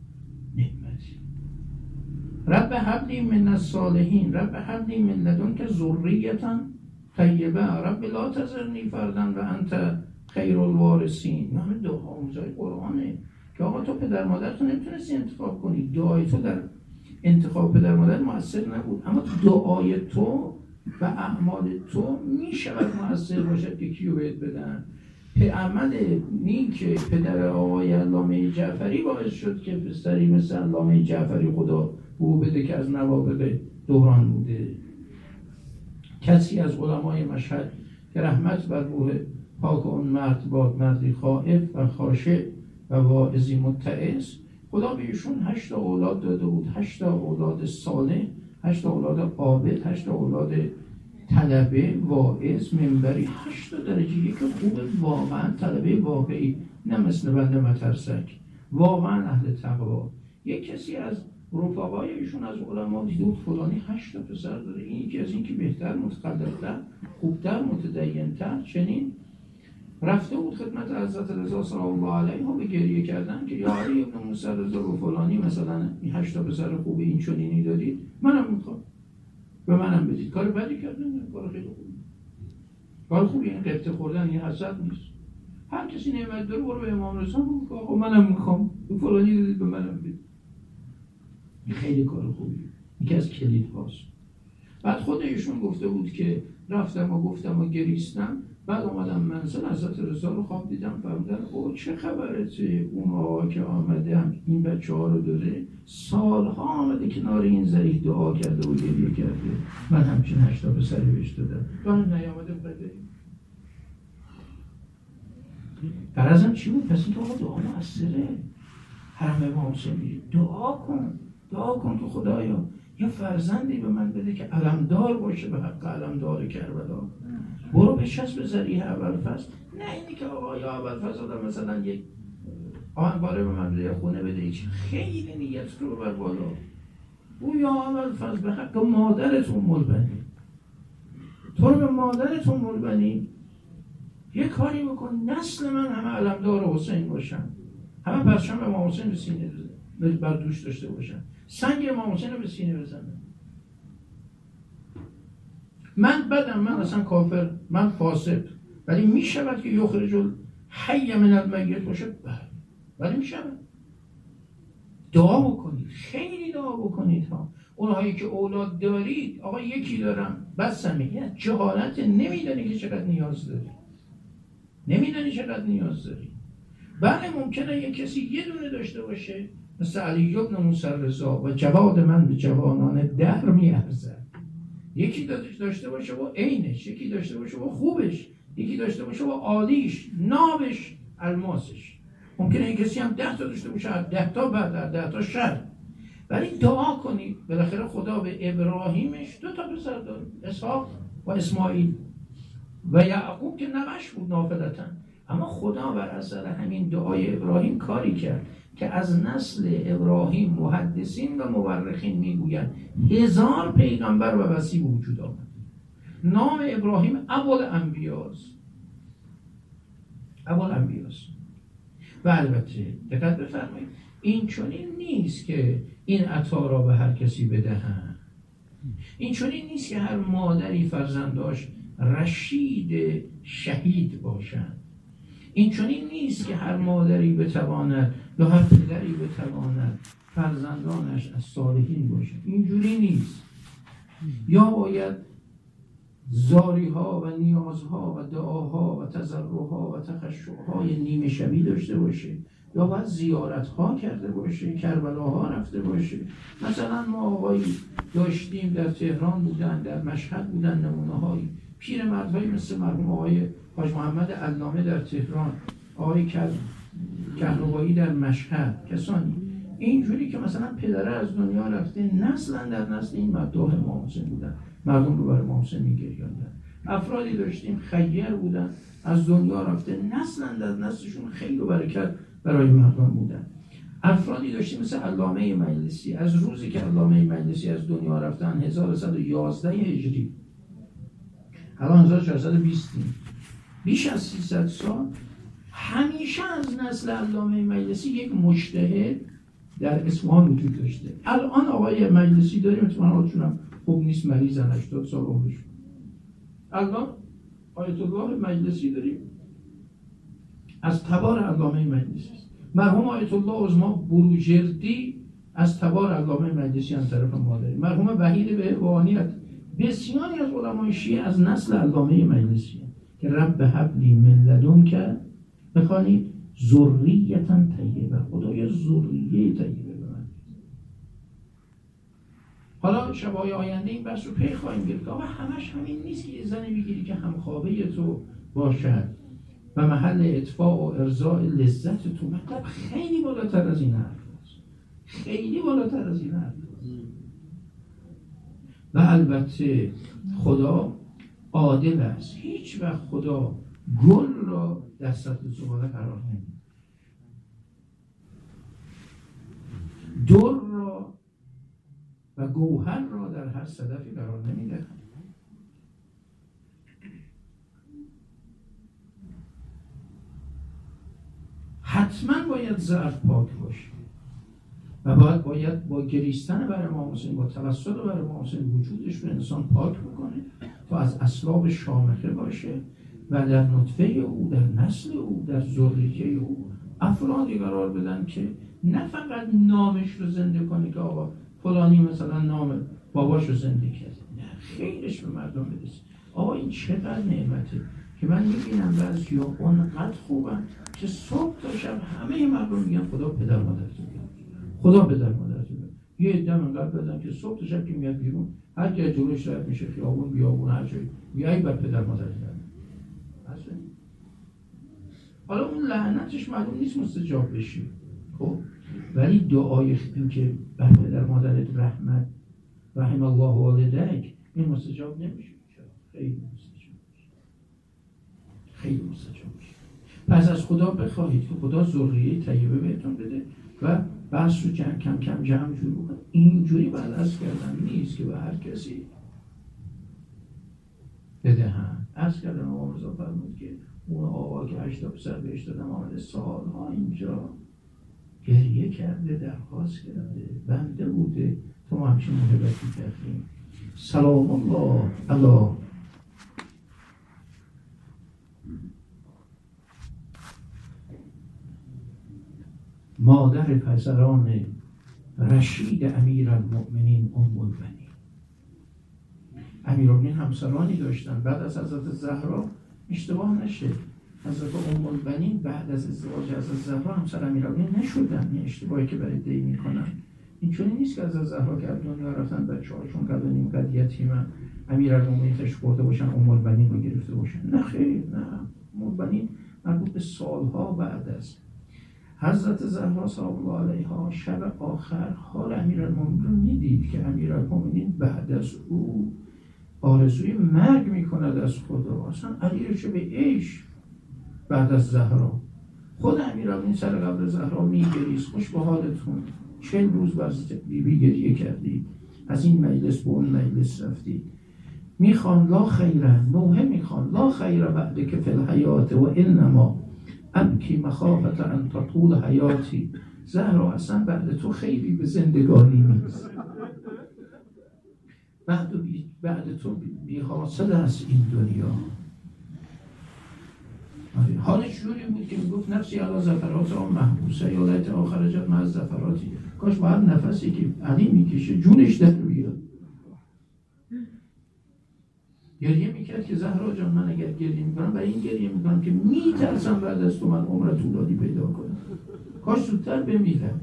رب هب لی من الصالحین، رب هب لی من لدنک ذریة طیبه، رب لا تذرنی فردا و انت خیر الوارثین. همه دعا آموزهای قرآنه که آقا تو پدر مادرتو نمیتونستی انتخاب کنی، دعای تو در انتخاب پدر مادر مؤثر نبود، اما دعای تو و اعمال تو میشود مؤثر باشد که کیو بهت بدن. عمل نیک پدر آقای علامه جعفری باعث شد که پسری مثل علامه جعفری خدا او بده که از نوابغ دوران بوده. کسی از علمای مشهد که رحمت بر روح پاک اون مرد باد، مردی خائف و خاشع و واعظی متعظ، خدا به ایشون 8 تا اولاد داده بود، 8 تا اولاد صالح، 8 تا اولاد عابد، 8 تا اولاد طلبه، واعظ، منبری، 8 تا درجه. یک خوب واقعا طلبه واقعی، نه مثل بنده مترسک، واقعا اهل تقوا. یک کسی از رفقای ایشون از علما دیده بود فلانی 8 تا پسر داره، این یکی از این که بهتر، متقلدتر، خوبتر، متدینتر، چنین رفته بود خدمت حضرت رضا صلی الله علیه و به گریه کردن که یا علی ابن موسی رضا و فلانی مثلا این 8 تا پسر خوبی این چنینی دادید، منم میخوام به منم بدید. کار بدی کردن؟ کار خیلی خوبی، کار خوبی. این قبطه خوردن این حسد نیست. هر کسی نعمت داره برو به امام رضا بگو آقا منم میخوام، به فلانی دادید به منم بدید. این خیلی کار خوبی، یکی از کلید هاست. بعد خود ایشون گفته بود که رفتم و گفتم و گریستم، بعد اومدم منزل حضرت رضا رو خواب دیدم، فهمیدم او چه خبرته، اون آقا که آمده این بچه ها رو داره، سالها آمده کنار این ذریح دعا کرده و گریه کرده، من همچین 8 تا پسری بهش دادم، من نیامده بده. غرضم چی بود؟ پس این که آقا دعا مؤثره. حرم امام حسین میری دعا کن که خدایا یه فرزندی به من بده که علمدار باشه به حق علمدار کربلا. برو بشست به ذریح ابوالفضل، نه اینی که آقا یا ابوالفضل مثلا یک آهنگاره به من بده، خونه بده، خیلی نیت رو بر بالا. او یا اول فضل به حق مادرتون ملبنی، تو رو به مادرتون ملبنی. یه کاری بکن نسل من همه علمدار حسین باشن، همه پرچم امام حسین به سینه بر دوش داشته باشن، سنگ امام حسین رو به سینه بزنن. من بدم، من اصلا کافر، من فاسد، ولی میشود که یخرج الحی من المیت باشه، ولی میشود. دعا بکنید، خیلی دعا بکنید ها. اونهایی که اولاد دارید، آقا یکی دارم بسمه، جهالت، نمیدانی که چقدر نیاز داری، نمیدانی چقدر نیاز داری. بله ممکنه یک کسی یه دونه داشته باشه مثل علی بن موسی رضا و جواد من به جوانان دهر میارزد. یکی داشته باشه با عینش، یکی داشته باشه با خوبش، یکی داشته باشه با عالیش، نابش، الماسش. ممکنه این کسی هم 10 تا داشته باشه، 10 تا بد، 10 تا شر. ولی دعا کنید، بالاخره خدا به ابراهیمش 2 تا پسر داد، اسحاق و اسماعیل، و یعقوب که نوش بود نافلتاً. اما خدا بر اثر همین دعای ابراهیم کاری کرد که از نسل ابراهیم محدثین و مورخین میگویند 1000 پیغمبر و وصی وجود آمد. نام ابراهیم ابوالانبیاست، ابوالانبیاست. و البته دقت بفرمایید، این چنین نیست که این عطا را به هر کسی بدهند. این چنین نیست که هر مادری فرزنداش رشید شهید باشند. این چنین نیست که هر مادری بتواند یا هر پدری بتواند فرزندانش از صالحین باشند. اینجوری نیست. یا باید زاریها و نیازها و دعاها و تضرعها و تخشعهای نیمه شبی داشته باشه، یا باید زیارتها کرده باشه، کربلاها رفته باشه. مثلا ما آقایی داشتیم در تهران بودن، در مشهد بودن، نمونه‌هایی پیرمردهایی مثل مرحوم آقای حاج محمد علامه در تهران، آقای کهربایی در مشهد، کسانی اینجوری که مثلا پدره از دنیا رفته، نسلا در نسل این مداح امام حسین بودن، مردم رو برای امام حسین میگریاندن. افرادی داشتیم خیر بودن، از دنیا رفته، نسلا در نسلشون خیر و برکت برای مردم بودن. افرادی داشتیم مثل علامه مجلسی، از روزی که علامه مجلسی از دنیا رفتن 1111 هجری، الان 1420، بیش از 300 سال همیشه از نسل علامه مجلسی یک مجتهد در اصفهان وجود داشته. الان آقای مجلسی داریم، اتفاقا هم خوب نیست، مریضن، 80 سال عمرش. الان آیت الله مجلسی داریم، از تبار علامه مجلسی است. مرحوم آیت الله عظما بروجردی از تبار علامه مجلسی هم طرف ما داریم. مرحوم وحید بهبهانی، بسیاری از علمای شیعه از نسل علامه مجلسی هم. که رب هب لی من لدنک، بخوانید ذریة طیبه، خدایا ذریه طیبه به من. حالا شبای آینده این بحث رو پی خواهیم گرفت. آقا همش همین نیست که یه زنی بگیری که همخوابه تو باشد و محل اطفاء و ارضاء لذت تو. مطلب خیلی بالاتر از این حرف است، خیلی بالاتر از این حرف است. و البته خدا عادل است، هیچ وقت خدا گل را در سطح زباله قرار نمیده، در را و گوهر را در هر صدفی قرار نمیده. حتما باید ظرف پاک باشه و باید با گریستن بر امام حسین، با توسل بر امام حسین وجودش رو انسان پاک بکنه تا از اسباب شامخه باشه و در نطفه او، در نسل او، در ذریه او افرادی قرار بدن که نه فقط نامش رو زنده کنه که آقا فلانی مثلا نام باباش رو زنده کرد، نه، خیرش به مردم برسه. آقا این چقدر نعمته که من میبینم بعضیا اونقدر خوبن که صبح تا شب همه مردم میگن خدا پدر مادرتو بیاد، خدا پدر مادرتو بیاد. یه عده انقدر بدن که صبح تا شب که میاد بیرون، هر جای جلوش رد میشه، خیابون بیابون هر جایی میای بر پدر مادرت بیاد. حالا اون لعنتش معلوم نیست مستجاب بشه، خب ولی دعای این که بر پدر مادرت رحمت، رحم الله والدیک، این مستجاب نمیشه. خیلی مستجاب میشه، خیلی مستجاب میشه. پس از خدا بخواهید که خدا ذریه طیبه بهتون بده و بس رو کم کم جمع جور بکنه. اینجوری بعد از کردن نیست که به هر کسی بدهن. از کردن آقا رضا فرمود که اون آقا که 8 پسر بهش دادم آمده سالها اینجا گریه کرده، درخواست کرده، بنده بوده، تو ما همچین محبتی کردیم. سلام الله علی مادر پسران رشید امیرالمؤمنین ام البنین. امیرالمؤمنین همسرانی داشتن بعد از حضرت زهرا، اشتباه نشه، حضرت ام البنین بعد از ازدواج حضرت زهرا همسر امیرالمؤمنین نشدن. این اشتباهی که برای دی میکنن. این چونی نیست که حضرت زهرا که از دنیا رفتن بچه‌هاشون قبل نیم قد یتیمن امیرالمؤمنین تش خورده باشن ام البنین رو گرفته باشن. نه خیر، نه. ام البنین مربوط به سالها بعد از حضرت زهرا سلام الله علیها شب آخر حال امیرالمؤمنین رو میدید که امیرالمؤمنین بعد از او آرزوی مرگ میکند از خدا. اصلا علی رو چه به عیش بعد از زهرا. خود امیرالمؤمنین سر قبر زهرا میگریست. خوش به حالتون، 40 روز بر بیبی گریه کردید، از این مجلس به اون مجلس رفتید. میخوان لا خیرن، نوحه میخوان لا خیر بعد که فی الحیات و انما ابکی مخافت ان تطول حیاتی. زهرا اصلا بعد تو خیلی به زندگانی نیست، بعد تو بی حاصل است این دنیا. حالش جوری بود که میگفت نفسی علی زفرات آن محبوسه یا لیت آخرجت مع زفراتی. کاش با هر نفسی که علی میکشه جونش در بیاد. گریه میکرد که زهرا جان من اگر گریه میکنم برای این گریه میکنم که میترسم بعد از تو من عمر طولانی پیدا کنم، کاش زودتر بمیرم.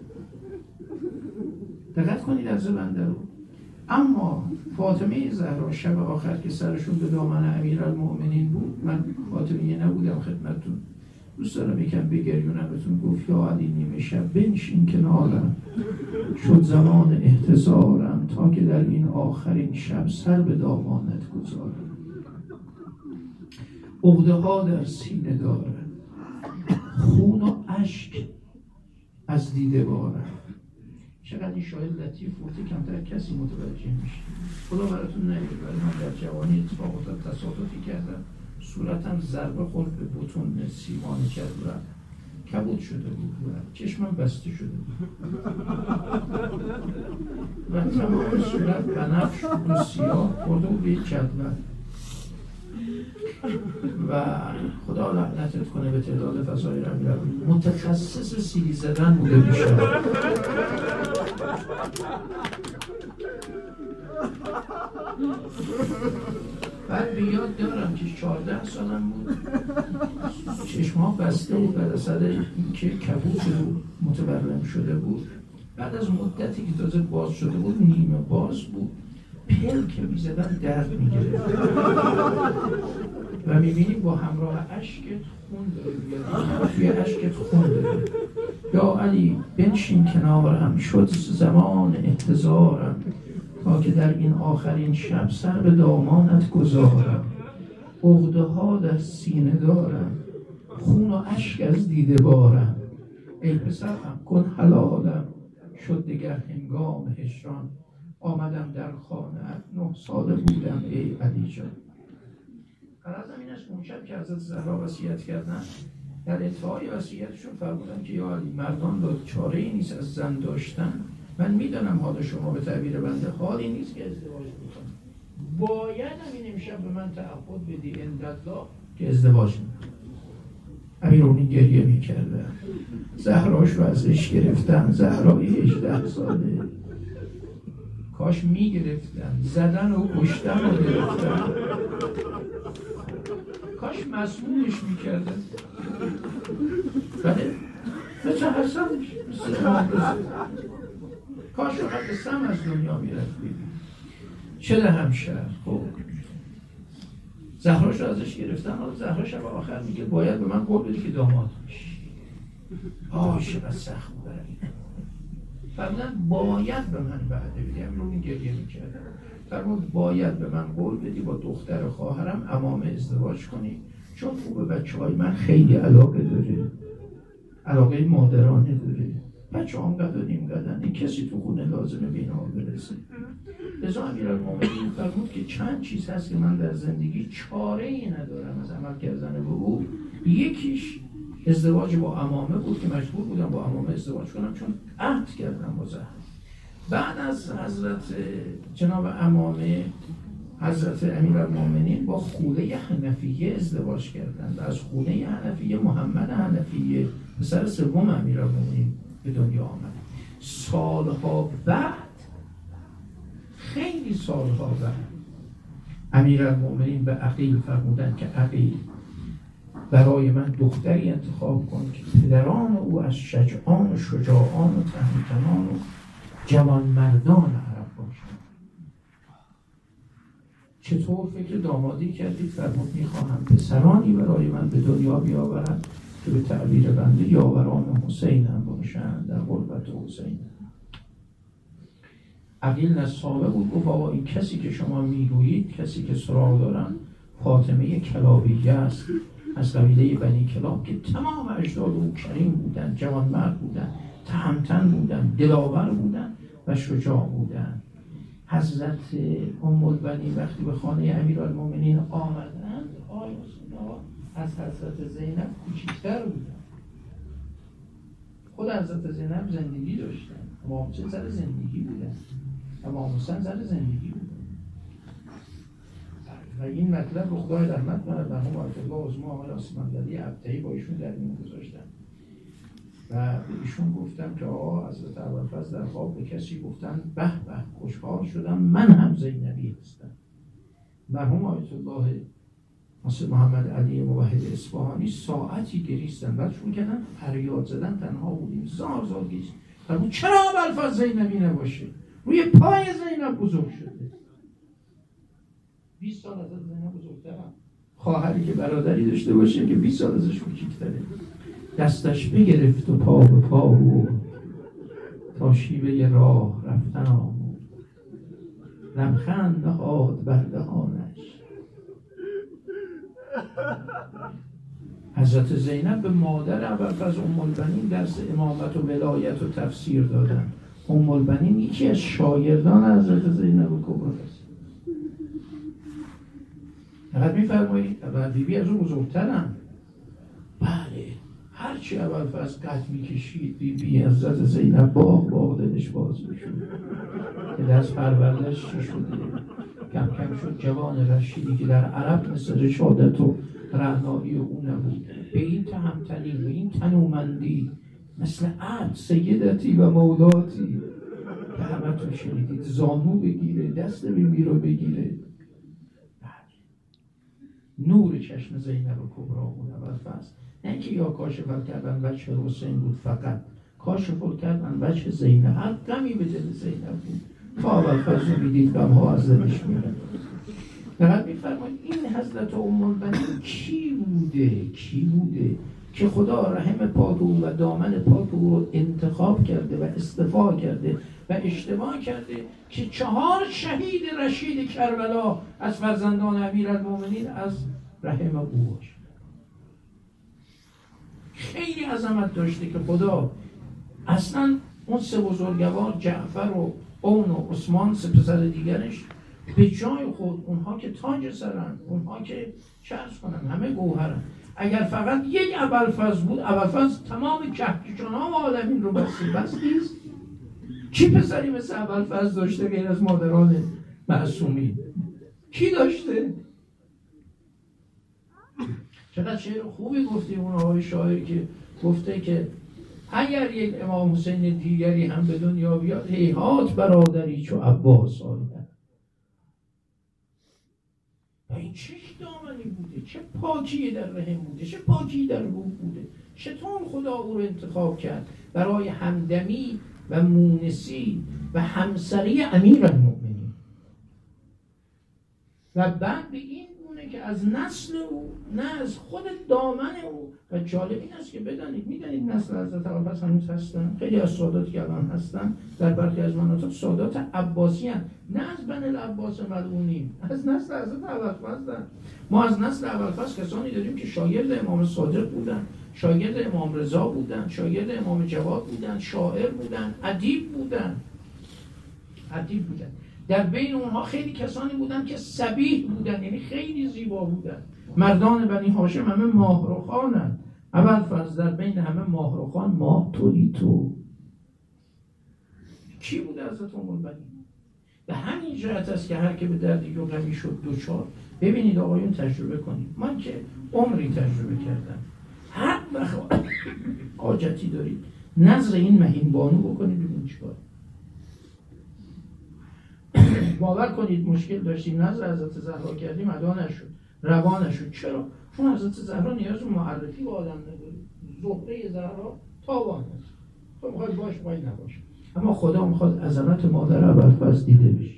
دقت کنید از بنده رو. اما فاطمه زهرا شب آخر که سرشون به دامن امیرالمؤمنین بود، من فاطمیه نبودم خدمتتون، دوست دارم یکم بگریونم بهتون. گفت یا علی نیمه شب بنشین کنارم، شد زمان احتضارم تا که در این آخرین شب سر به دامانت گذارم. عقده ها در سینه دارم، خون و اشک از دیده بارم. چقدر این شاعر لطیف گفته کمتر کسی متوجه میشه. خدا براتون نگه. برای من در جوانی اتفاقات تصادفی کردم، صورتم ضربه خورد به بطون سیمان کرد و کبود شده بود و چشمم بسته شده بود و تمام صورت بنفش و سیاه خورده بود به یک جدول و خدا لعنتت کنه به تعداد فضایل امیرالمؤمنین متخصص سیلی زدن بوده میشه. بعد به یاد دارم که 14 سالم بود، چشم‌ها بسته بود بعد از سر اینکه کبود شده بود، متورم شده بود. بعد از مدتی که تازه باز شده بود، نیمه باز بود، پل که می‌زدن درد می‌گرفت و می‌بینی با همراه اشکت خون داره، توی اشکت خون داره. یا علی بنشین کنارم، شد زمان احتضارم تا که در این آخرین شب سر به دامانت گذارم. عقده ها در سینه دارم، خون و اشک از دیده بارم. ای پسرم کن حلالم، شد دگر هنگام هجران. آمدم در خانه 9 ساله بودم ای علی جان. غرضم این است که اون شب که حضرت زهرا وصیت کردن، در انتهای وصیتشون فرمودن که یا علی مردان را چاره‌ای نیست از زن داشتن. من میدانم حال شما به تعبیر بنده حالی نیست که ازدواج بکنم، باید همین امشب به من تعهد بدی اندالله که ازدواج میکنم. امیرالمؤمنین گریه میکردن، زهراش رو ازش گرفتن، زهرای 18 ساله، کاش میگرفتن، زدن و کشتن رو گرفتن، کاش مسمومش میکردن. بله مثل حسنش، کاش فقط سم از دنیا میرفت. چه دهم شهر. خب زهراش رو ازش گرفتن، حالا زهرا شب آخر میگه باید به من قول بدی که داماد میشی. چقدر سخت برای فرمودن باید به من وعده بدی. امیرالمؤمنین گریه میکردن، فرمود باید به من قول بدی با دختر خواهرم عمامه ازدواج کنی، چون خوبه بچه‌های من خیلی علاقه داره، علاقه مادرانه داره، بچه هم قدریم قدن، این کسی تو خونه لازمه به اینا برسه. لذا امیرالمومنین فرمود که چند چیز هست که من در زندگی چاره ای ندارم از عمل کردن به او. یکیش ازدواج با عمامه بود که مجبور بودم با عمامه ازدواج کنم چون عهد کردم با زهر. بعد از حضرت جناب عمامه حضرت امیرالمومنین با خوله حنفیه ازدواج کردند و از خوله حنفیه محمد حنفیه پسر سوم امیرالمومنین به دنیا آمد. سالها بعد، خیلی سالها بعد، امیرالمومنین به عقیل فرمودند که عقیل برای من دختری انتخاب کن که پدران او از شجعان و شجاعان و تهمتنان و جوانمردان عرب باشند. چطور فکر دامادی کردید؟ فرمود میخواهم پسرانی برای من به دنیا بیاورند که به تعبیر بنده یاوران حسین هم باشند در قربت حسین. عقیل نصابه بود، گفت آقا این کسی که شما میگویید، کسی که سراغ دارن فاطمه کلابیه است از قبیله بنی کلاب که تمام اجداد او کریم بودن، جوانمرد بودن، تهمتن بودن، دلاور بودن و شجاع بودن. حضرت ام البنین وقتی به خانه امیرالمومنین آمدند، از حضرت زینب کوچکتر بودن. خود حضرت زینب زندگی داشتن، امام حسین سر زندگی بودن، امام حسین سر زندگی بودن. و این مطلب رو خدای رحمت کنه مرحوم آیت الله عظما آقای آسمندری ابطحی با ایشون در میون گذاشتن و به ایشون گفتم که آقا حضرت ابوالفضل در خواب به کسی گفتن به به خوشحال شدم من هم زینبی هستم. مرحوم آیت الله محمد علی موحد اصفهانی ساعتی گریستن، بعد شروع کردن فریاد زدن، تنها بودیم، زار زار گریست. فرمود چرا ابوالفضل زینبی نباشه؟ روی پای زینب بزرگ شده. 20 سال از زینب بزرگترم. خواهری که برادری داشته باشه که 20 سال ازش کوچیک‌تره. دستش بگرفت و پا به پا بود، تا شیوه راه رفتن آمود. لبخند نهاد بر دهانش. حضرت زینب به مادر ابوالفضل ام البنین درس امامت و ولایت و تفسیر دادن. ام البنین یکی از شاگردان حضرت زینب کبرا است. فقط می‌فرمایید بیبی از اون بزرگترم. بله، هرچی ابوالفضل قد می‌کشید بیبی حضرت زینب باغ دلش باز می‌شد. که دست پروردش چی شده؟ کم کم شد جوان رشیدی که در عرب مثل رشادت و رعنایی او نبود. به این تهمتنی، به این تنومندی، مثل عبد سیدتی و مولاتی که همه تو شنیدید، زانو بگیره، دست بیبی رو بگیره. نور چشم زینب کبرا بود ابوالفضل. نه اینکه یا کاشف کردن وجه حسین بود، فقط کاشف کردن وجه زینب. هر غمی به دل زینب بود تا ابوالفضل رو میدید غم‌ها از دلش میرد. فقط میفرمایید این حضرت ام البنین کی بوده که خدا رحم پاک او و دامن پاک او رو انتخاب کرده و اصطفا کرده و اشتباه کرده که 4 شهید رشید کربلا از فرزندان امیرالمومنین از رحم او باشه. خیلی عظمت داشته که خدا اصلا اون 3 بزرگوار جعفر و اون و عثمان 3 پسر دیگرش به جای خود، اونها که تاج سرن، اونها که چرس کنن، همه گوهرن. اگر فقط یک ابوالفضل بود، ابوالفضل تمام کهکشان‌ها و عالمین رو بستیست. کی پسری مثل ابوالفضل داشته غیر از مادران معصومین؟ کی داشته؟ چقدر شعر خوبی گفته اون آقای شاعر که گفته که اگر یک امام حسین دیگری هم به دنیا بیاد، هیهات برادری چو عباس آید. این چه دامنی بوده، چه پاکی در رحم بوده، چه پاکی در روح بوده. چطور خدا او رو انتخاب کرد برای همدمی و مونسی و همسری امیرالمومنین. و بعد به این گونه که که از نسل او نه از خود دامن او. و جالب این است که بدانید، میدانید نسل حضرت ابوالفضل هنوز هستن. خیلی از سادات که الان هستن در برخی از مناطق سادات عباسی هستن، نه از بن العباس ملعونیم، از نسل حضرت ابوالفضل هستن. ما از نسل ابوالفضل کسانی داریم که شاگرد امام صادق بودن، شاگرد امام رضا بودن، شاگرد امام جواد بودن، شاعر بودن، ادیب بودن. در بین اونها خیلی کسانی بودن که صبیح بودن، یعنی خیلی زیبا بودن. مردان بنی هاشم همه ماهروخانند. ابوالفضل در بین همه ماهروخان ماه تویی تو. کی بوده حضرت ام البنین؟ به همین جهت است که هر که به دردی و غمی شد دوچار. ببینید آقایون، تجربه کنید. من که عمری تجربه کردم، هر وقت حاجتی دارید نظر این مهین بانو بکنید ببینید چیکار. باور کنید مشکل داشتیم، نظر حضرت زهرا کردیم، ادا نشد، روا نشد. چرا؟ چون حضرت زهرا نیاز به معرفی به آدم نداره. زهره زهرا تابان است، تو میخواد باش باید نباشه. اما خدا میخواد عظمت مادر ابوالفضل دیده بشه،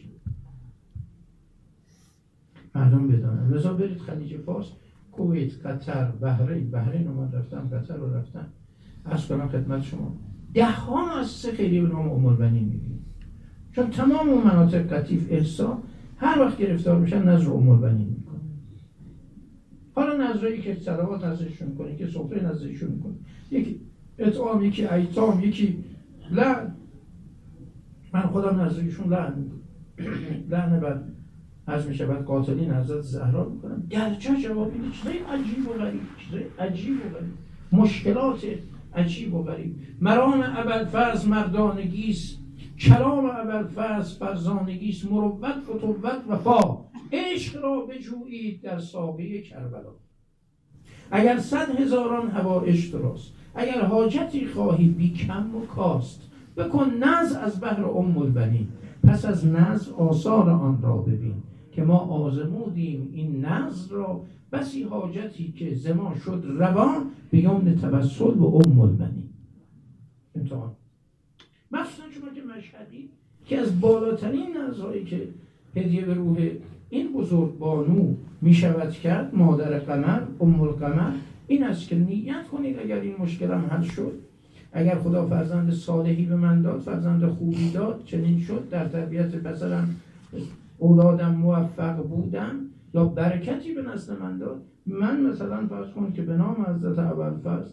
مردم بدانن. لذا برید خلیج فارس، کویت، قطر، بحرین رو من رفتم، قطر رو رفتم. عرض کنم خدمت شما 10 مؤسسه خیریه به نام ام البنین میبینید، چون تمام اون مناطق قطیف احسا هر وقت گرفتار میشن نظر ام البنین میکنه. حالا نظری که صلوات نظرشون میکنه، که سفره نظرشون میکنه، یکی اطعام، یکی ایتام، یکی لعن. من خودم نظرشون لعن بر از میشود قاتلین حضرت زهرا میکنم. درجا جواب میده چیزای عجیب و غریب، مشکلات عجیب و غریب. مرام ابوالفضل مردانگیست، کلام ابوالفضل فرزانگیست، مروت فتوت وفا، عشق را بجویید در ساقه کربلا. اگر 100,000 حوایج راست، اگر حاجتی خواهی بی کم و کاست، بکن نذر از بهر ام البنین، پس از نذر آثار آن را ببین. که ما آزمودیم این نذر را، بسی حاجتی که زما شد روان، به یمن توسل به ام البنین. امتحان مثلا شما که مشهدی که از بالاترین نذرهایی که هدیه به روح این بزرگ بانو می شود کرد، مادر قمر، ام القمر، این است که نیت کنید اگر این مشکلم حل شد، اگر خدا فرزند صالحی به من داد، فرزند خوبی داد، چنین شد، در تربیت پسرم اولادم موفق بودم، یا برکتی به نسل من داد، من مثلا فرض کن که به نام حضرت ابوالفضل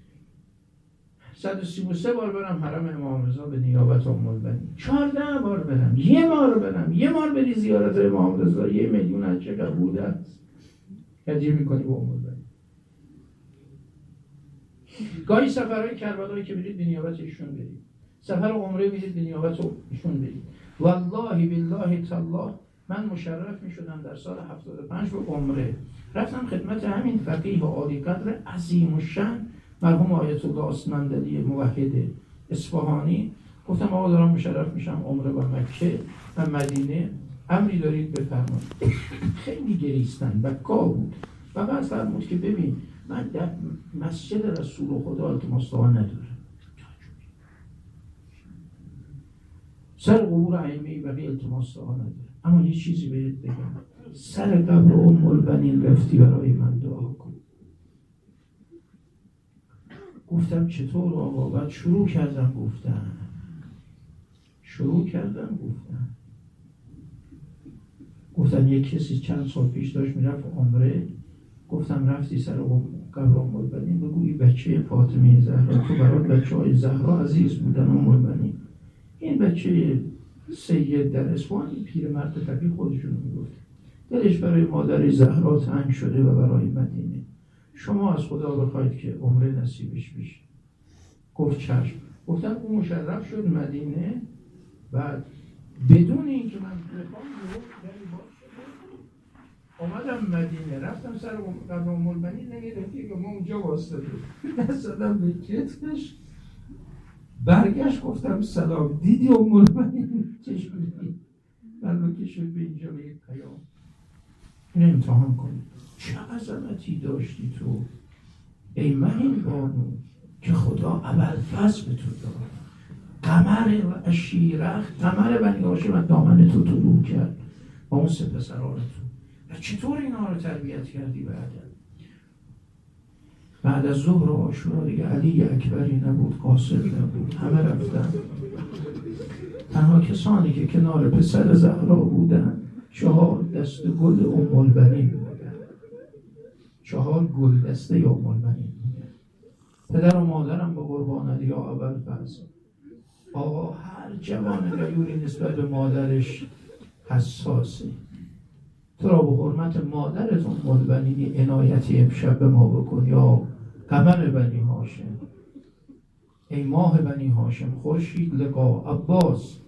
133 بار برم حرم امام رضا به نیابت ام البنین، 14 بار برم، یه بار بری زیارت امام رضا، 1,000,000 از چه قبول است هدیه میکنی به ام البنین. گاهی سفرهای کربلایی که برید به نیابت ایشون برید، سفر عمره برید به نیابت ایشون برید. والله بالله تالله من مشرف می شدم در سال 75 به عمره، رفتم خدمت همین فقیه و عالی قدر عظیم الشأن مرحوم آیت الله اسمندلی موحد اصفهانی. گفتم آقا دارم مشرف میشم عمره به مکه و مدینه، امری دارید بفرمایید. خیلی گریستن، بکا بود و بعد فرمود که ببین من در مسجد رسول خدا التماس دعا ندارم، سر قبور ائمه بقیه التماس دعا ندارم، اما یه چیزی بهت بگم، سر قبر ام البنین رفتی برای من دعا کن. گفتم چطور آقا؟ بعد شروع کردم گفتن یک کسی چند سال پیش داشت میرفت عمره، گفتم رفتی سر قبر ام البنین، بگویی بچه فاطمه زهرا، تو برات بچه‌های زهرا عزیز بودن ام البنین. این بچه سید در اصفهان، پیرمرد فقیه خودشون میگفت دلش برای مادر زهرا تنگ شده و برای مدینه، شما از خدا بخواید که عمره نصیبش بشه. گفت چشم. گفتم اون مشرف شد مدینه، بعد بدون اینکه من بخوام اومدم مدینه، رفتم سر قبر ام البنین، نگرفتی که ما اونجا واسطه دست دادم به کتفش، برگشت گفتم سلام، دیدی ام البنین چشم دیدی؟ بلکه شد به اینجا به یک پیام. این امتحان کنید چه عظمتی داشتی تو ای مهین بانو که خدا ابوالفضل به تو داد. قمر اشیرخ، قمر بنی هاشم از دامن تو طلوع کرد با اون 3 پسران تو. و چطور اینا رو تربیت کردی بعد از ظهر و عاشورا دیگه علی اکبری نبود، قاصد نبود، همه رفتن. تنها کسانی که کنار پسر زهرا بودن 4 دست گل ام البنین بودن. 4 گل دسته ام البنین بودن. پدر و مادرم به قربان علی اول فرض. آقا هر جوان غیوری نسبت به مادرش حساسه. تو را به حرمت مادرت ام البنین عنایتی امشب به ما بکن یا قمر بنی هاشم، ای ماه بنی هاشم، خورشید لقا عباس.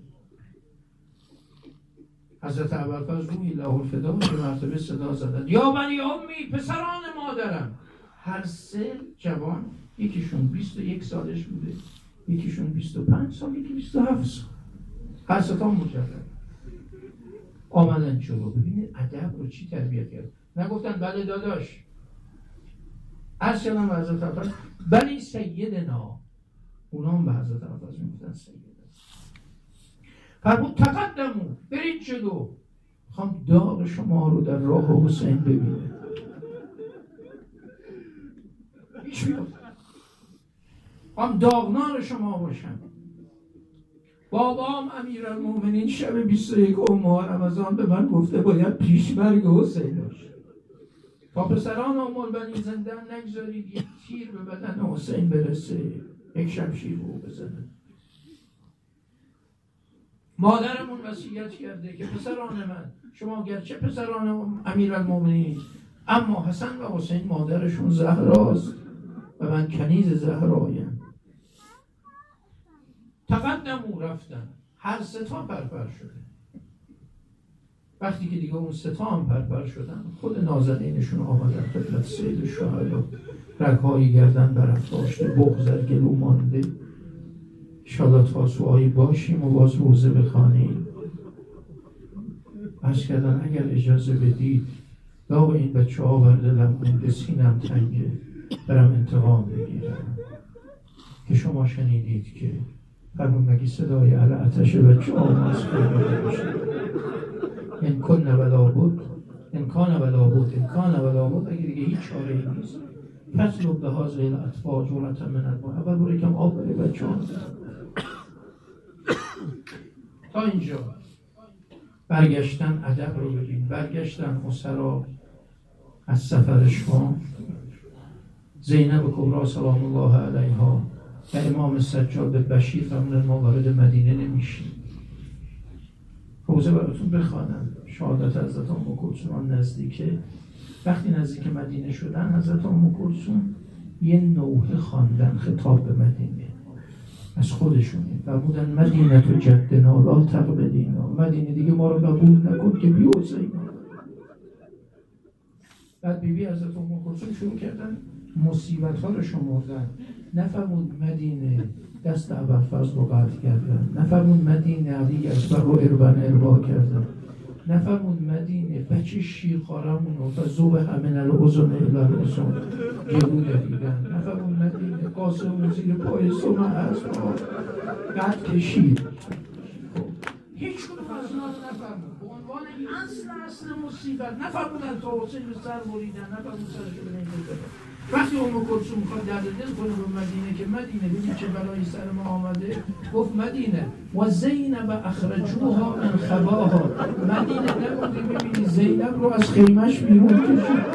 حضرت ابوالفضل روی له الفدا به مرتبه صدا زدن یا بنی امی، پسران مادرم. هر 3 جوان، یکیشون 21 سالش بوده، یکیشون 25 سال، یکی 27 سال، هر 3 تا مجرد آمدن جلو. ببینید ادب رو چی تربیت کرد. نگفتن بله داداش، عرض کردم به حضرت ابوالفضل بلی سیدنا، اونا هم به حضرت ابوالفضل میگفتن سیدنا. فرمود تقدمو، برید جلو، میخوام داغ شما رو در راه حسین ببینه. هیچ بیاد میخوام داغنار شما باشم. بابام امیرالمومنین شب 21 ماه رمضان به من گفته باید پیشمرگ حسین باشه. تا پسران ام البنین زنده نگذارید یک تیر به بدن حسین برسه، یک شمشیر رو بزنه. مادرمون وصیت کرده که پسران من، شما گرچه پسران امیرالمومنین، اما حسن و حسین مادرشون زهراست و من کنیز زهرایم. تقدمو، رفتن، هر 3 تا پرپر شده. وقتی که دیگه اون 3 تا هم پرپر شدن، خود نازنینشون آمدن خدمت سید الشهدا، رگ‌های گردن برافراشته، بغض در گلو مانده. انشاءالله تاسوعایی باشیم و باز روزه بخوانیم. عرض کردن اگر اجازه بدید داغ این بچه‌ها بر دلم مونده، سینم تنگه، برم انتقام بگیرم. که شما شنیدید که فرمون مگی صدای علعتش بچه‌ها ماست خیلی باشه. این کن ولا بود، امکان ولا بود، امکان ولا بود. اگه دیگه هیچ چاره ای نیست، فصل به حاضر الاطفال جورتا من الماء، اول برو یکم آب بره بچه‌ها. تا اینجا برگشتن ادب رو ببین. برگشتن اسرا از سفر شام. زینب کبری سلام الله علیها و امام سجاد به بشیر فرمودن ما وارد مدینه نمیشیم. روزه براتون بخوانم. شهادت حضرت ام کلثوم نزدیکه. وقتی نزدیک مدینه شدن، حضرت ام کلثوم یه نوحه خواندن خطاب به مدینه از خودشونه. فرمودن مدینه تو جدنا لا تقبلینا، مدینه دیگه ما رو قبول نکن که بی حسینا. بعد بیبی حضرت ام کلثوم شروع کردن مصیبت ها رو شمردن. نفرمود مدینه دست ابوالفضل رو قطع کردن، نفرمود مدینه علی اکبر رو اربا کردن، نفرمود مدینه بچه شیرخوارمون رو و ذبح من الاذن الی الاذن جلو دویدن، نفرمود مدینه قاسم زیر پای سمع اسباب قد کشید. هیچ کدوم از اینا رو نفرمود. به عنوان اصل مصیبت نفرمودن تا حسین به سر بریدن، نفرمود سرش رو بریدن. وقتی ام کلثوم میخواد درد دل کنه به مدینه که مدینه ببین چه بلایی سر ما آمده، گفت مدینه و زینب اخرجوها من خباها. مدینه نگفتی ببینی زینب رو از خیمش بیرون کشید.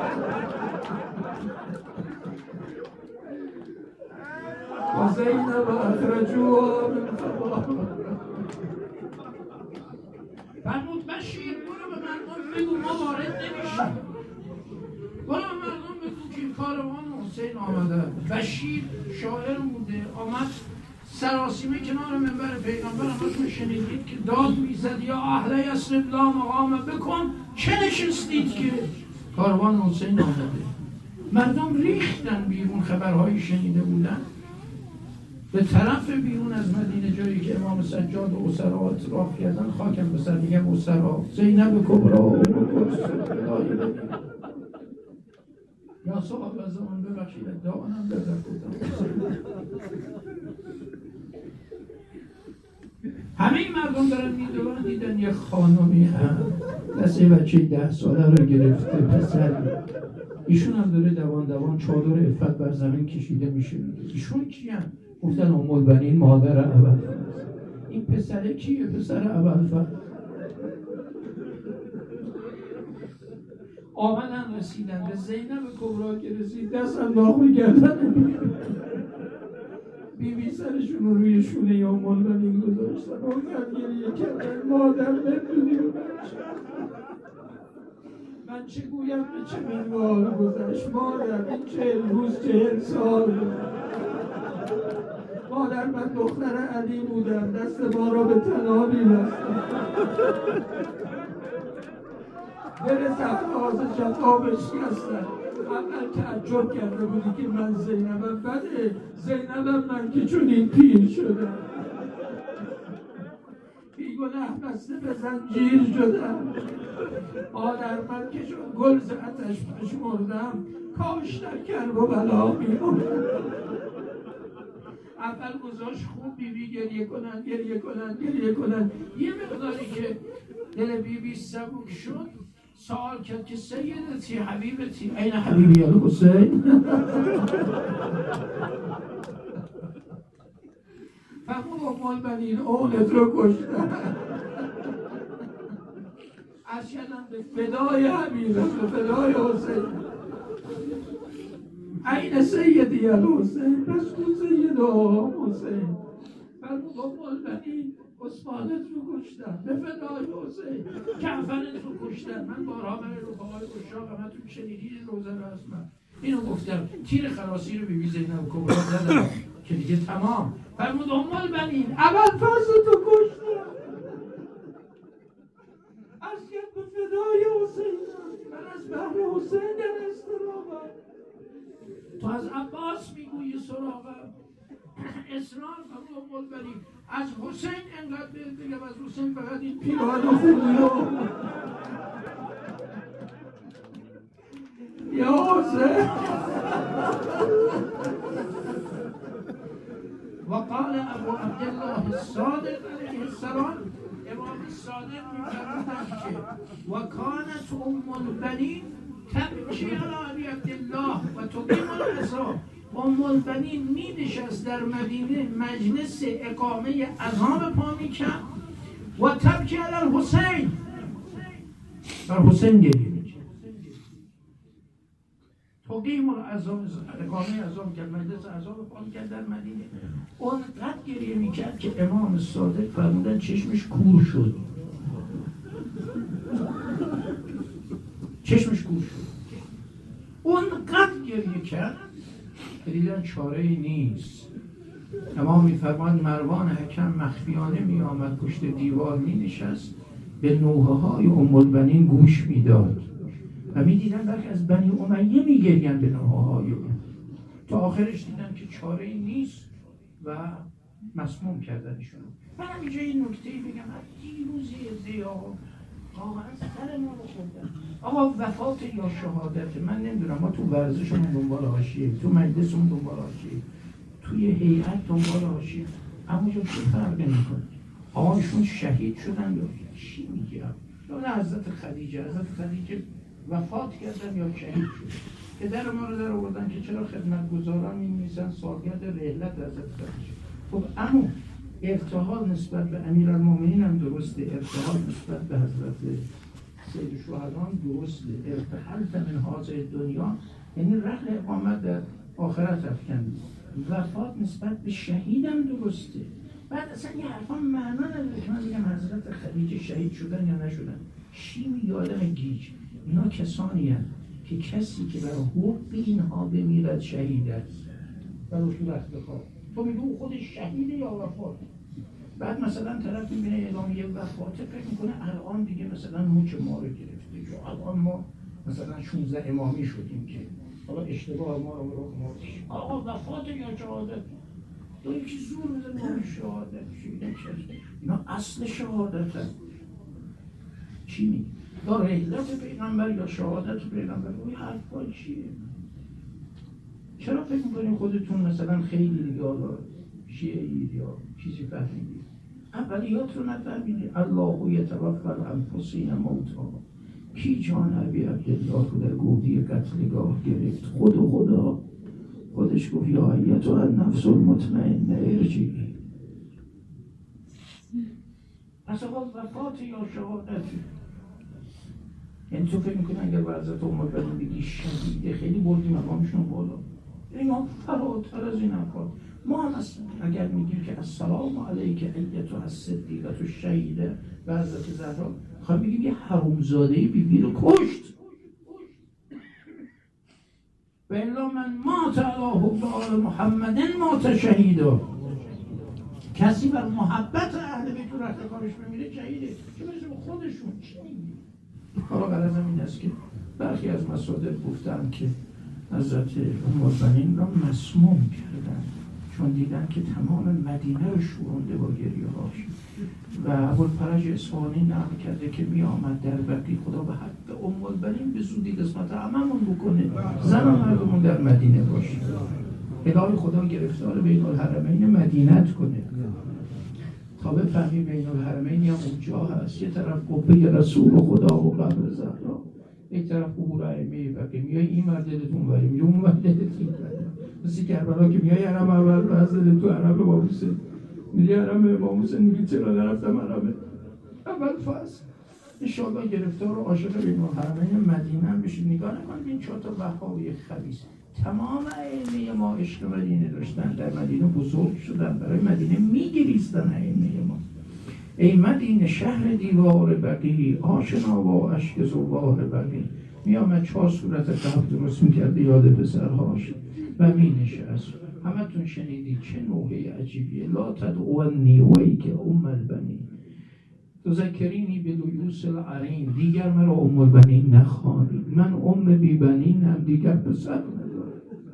و زینب اخرجوها من خباها. فرمود بشیر برو به مردم بگو ما وارد نمیشیم، برو به مردم بگو که کاروان حسین آمده. بشیر شاعر بوده، آمد سراسیمه کنار منبر پیغمبر همتون شنیدید که داد میزد یا اهل یثرب لا مقام بکن، چه نشستید که کاروان حسین آمده. مردم ریختن بیرون، خبرهایی شنیده بودن به طرف بیرون از مدینه، جایی که امام سجاد و اسرا اطراف کردن. خاکم به سر میگم اسرا، زینب کبری و ام کلثوم. یا صاحب از زمان ببخشید دعانم در کردم. همه این مردم دارن میدونن دیدن یک خانمی هم دست یه بچه 10 ساله رو گرفته پسر. ایشون هم داره دوان چادر عفت بر زمین کشیده میشه. ایشون کیان؟ گفتن ام البنین مادر ابوالفضل. این پسره کیه؟ پسر ابوالفضل. آمدن رسیدن به زینب کبرا که رسید، دست انداخت به گردن بیبی سرشون رو روی شونه یا ام البنین گذاشتن. اونقدر گریه کردن مادر بمیری و من چه گویم به چه منوال گذشت مادر، این 40 روز 40 سال. مادر من دختر علی بودم، دست ما را به طلا می‌بستم. دل صفحات جفا بشکستن. اول تعجب کرده بودی که من زینبم، بده زینبم من که چون این پیر شدم، بیگناه بسته به زنجیر شدم. مادر من که چون گل ز آتش پژمردم، کاش در کرب و بلا می‌مردم. اول گذاشت خوب بیبی گریه کنن. یه مقداری که دل بیبی سبک شد، سوال کرد که سیدتی حبیبتی این حبیبی الحسین؟ فرمود ام البنین اولت رو کشتن. از کردم به فدای حبیبم، به فدای حسین. این سیدی الحسین؟ پس کن سید آقا حسین. فرمود ام البنین عثمانت رو کشتن، به فدای حسین. جعفرت رو کشتن. من بارها من رفقای عشاق همتون شنیدین روزه رو از من اینو گفتم. تیر خلاصی رو بیبی زینب کبرا زدم که دیگه تمام. فرمود ام البنین ابوالفضل تو کشتن. از کرد به فدای حسین، من از بهر حسین در استرابم. تو از عباس میگویی سراغم. اصرار فرمود ام البنین از حسین انقدر بگم، از حسین فقط این پیران خونی رو. یا حسین. و قال ابو عبدالله الصادق علیه السلام، امام صادق می‌فرمایند که و کانت ام البنین تبکی علی عبدالله و تقیم العصا. ام البنین می نشست در مدینه، مجلس اقامه اذان پا می کرد و تبکی علی الحسین، بر حسین گریه می کرد. تقیم الاذان، اقامه اذان کرد، مجلس اذان پا می کرد در مدینه. اونقدر گریه می کرد که امام صادق فرمودن چشمش کور شد. اونقدر گریه کرد که دیدن چاره ای نیست. امام می‌فرماند مروان حکم مخفیانه می آمد پشت دیوار می نشست، به نوحه های ام البنین گوش میداد و می دیدن برخی از بنی امیه می گریند به نوحه های اون. تا آخرش دیدن که چاره ای نیست و مسموم کردنشون. من همینجا این نکته بگم، دیروز یه واقعا سر ما رو خوردن. آقا وفات یا شهادت، من نمیدونم، ما تو ورزشمون دنبال حاشیه، تو مجلسمون دنبال حاشیه، توی هیئت دنبال حاشیه، اما چه فرقی میکنه؟ آقایشون شهید شدن یا چی میگه؟ یا حضرت خدیجه وفات کردن یا شهید شد. پدر ما رو در آوردن که چرا خدمتگزاران می‌نویسن سالگرد رحلت حضرت خدیجه. خب اما ارتحال نسبت به امیرالمومنین هم درسته، ارتحال نسبت به حضرت سید الشهداء درسته. ارتحلت من هذه دنیا یعنی رحل اقامت در آخرت افکن. وفات نسبت به شهید هم درسته. بعد اصلا یه حرفا معنا نداره که من بگم حضرت خدیجه شهید شدن یا نشدن. چی میگه آدم گیج؟ اینا کسانی هست که کسی که برای حب اینها بمیرد شهید است، برای تو رخت بخواه تو میگه او خودش شهیده یا وفات. بعد مثلا طرف میبینه اعلامیه وفاته، فکر میکنه الان دیگه مثلا مچ ما رو گرفته، یا الان ما مثلا 16 امامی شدیم که حالا اشتباه ما رو آقا وفات یا شهادت، تو یکی زور بزن ما شهادت شیدن چه؟ اینا اصل شهادت هست. چی میگه؟ یا رحلت پیغمبر یا شهادت پیغمبر، این حرفا چیه؟ چرا فکر میکنیم خودتون مثلا خیلی دیگه شیعید یا چیزی فهمیدید؟ اولیات رو نفهمیدی. الله یتوفی الانفس حین موتها. کی جان ابی عبدالله رو در گودی قتلگاه گرفت؟ خدا خودش گفت یا ایتها النفس المطمئنه ارجعی. پس آقا وفات یا شهادتی. یعنی تو فکر میکنی اگر به حضرت عمر بگی شهیده خیلی بردی مقامشون بالا. اینا فراتر از این افراد. ما هم اگر میگیم که السلام علیک ایتها الصدیقه الشهیده به حضرت زهرا، خواهیم بگیم یه حرومزاده بیبی رو کشت. بلا من مات علی حب آل محمد مات شهیدا. کسی بر محبت اهل بیت و رفتگارش بمیره شهیده. چه برسه به خودشون؟ چی میگی؟ حالا غرضم این است که برخی از مصادر گفتن که حضرت عمربنین را مسموم کردن چون دیدن که تمام مدینه رو شورنده با گریه هاش. و ابوالفرج اصفهانی نقل کرده که می آمد در بقیع خدا به حق عمربنین به زودی قسمت هممون بکنه، زن و مردمون در مدینه باشه. الهی خدا گرفتار بین الحرمین مدینت کنه تا بفهمی بین الحرمین هم اونجا هست. یه طرف قبه رسول خدا و قبر زهرا، یک طرف قبور ائمه بقیه. میای این ور دلت اون وری، میای اون ور دلت این وری. مثل کربلا که میای حرم اول باز دلت تو حرم امام حسین، میری حرم امام حسین میگی چرا نرفتم حرم اول فاز. ان شاءالله گرفتار و عاشق بین الحرمین مدینه هم بشید. نگاه نکنید این چهار تا وهابی خبیث. تمام ائمه ما عشق مدینه داشتن، در مدینه بزرگ شدن، برای مدینه میگریستن ائمه ما. ای مدینه شهر دیوار بقی، آشنا و اشک زوار بقی. میامد 4 صورت قبل درست میکرد یاد پسرهاش و مینشست. همه تون شنیدی چه نوحه عجیبیه. لا تدعونی ویک ام البنین تذکرینی به لیوس العرین. دیگر مرا ام البنین نخوانید، من ام بی بنینم، دیگر پسر ندارم.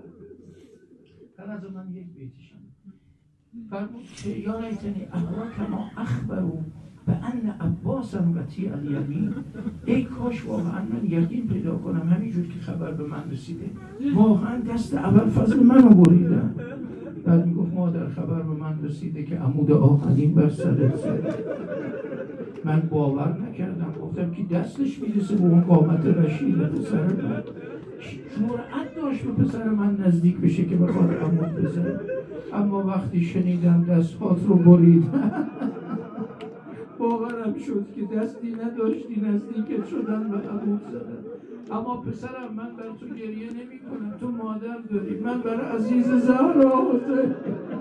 از من یک بیتشم فرمود که یا لیتنی احراک ما اخبرو به ان عباسا وطیع الیمین. ای کاش واقعا من یقین پیدا کنم همینجور که خبر به من رسیده واقعا دست اول فضل منو بریدن. بعد میگفت مادر خبر به من رسیده که عمود آهنین بر سرت زده. من باور نکردم، گفتم که دستش میرسه به اون قامت رشید پسر من. جرأت داشت به پسر من نزدیک بشه که بخواد عمود بزنه. اما وقتی شنیدم دستهات رو بریدن باورم شد که دستی نداشتی نزدیکت شدن و عمود زدن. اما پسرم من بر تو گریه نمی کنم، تو مادر داری، من برای عزیز زهرا حسین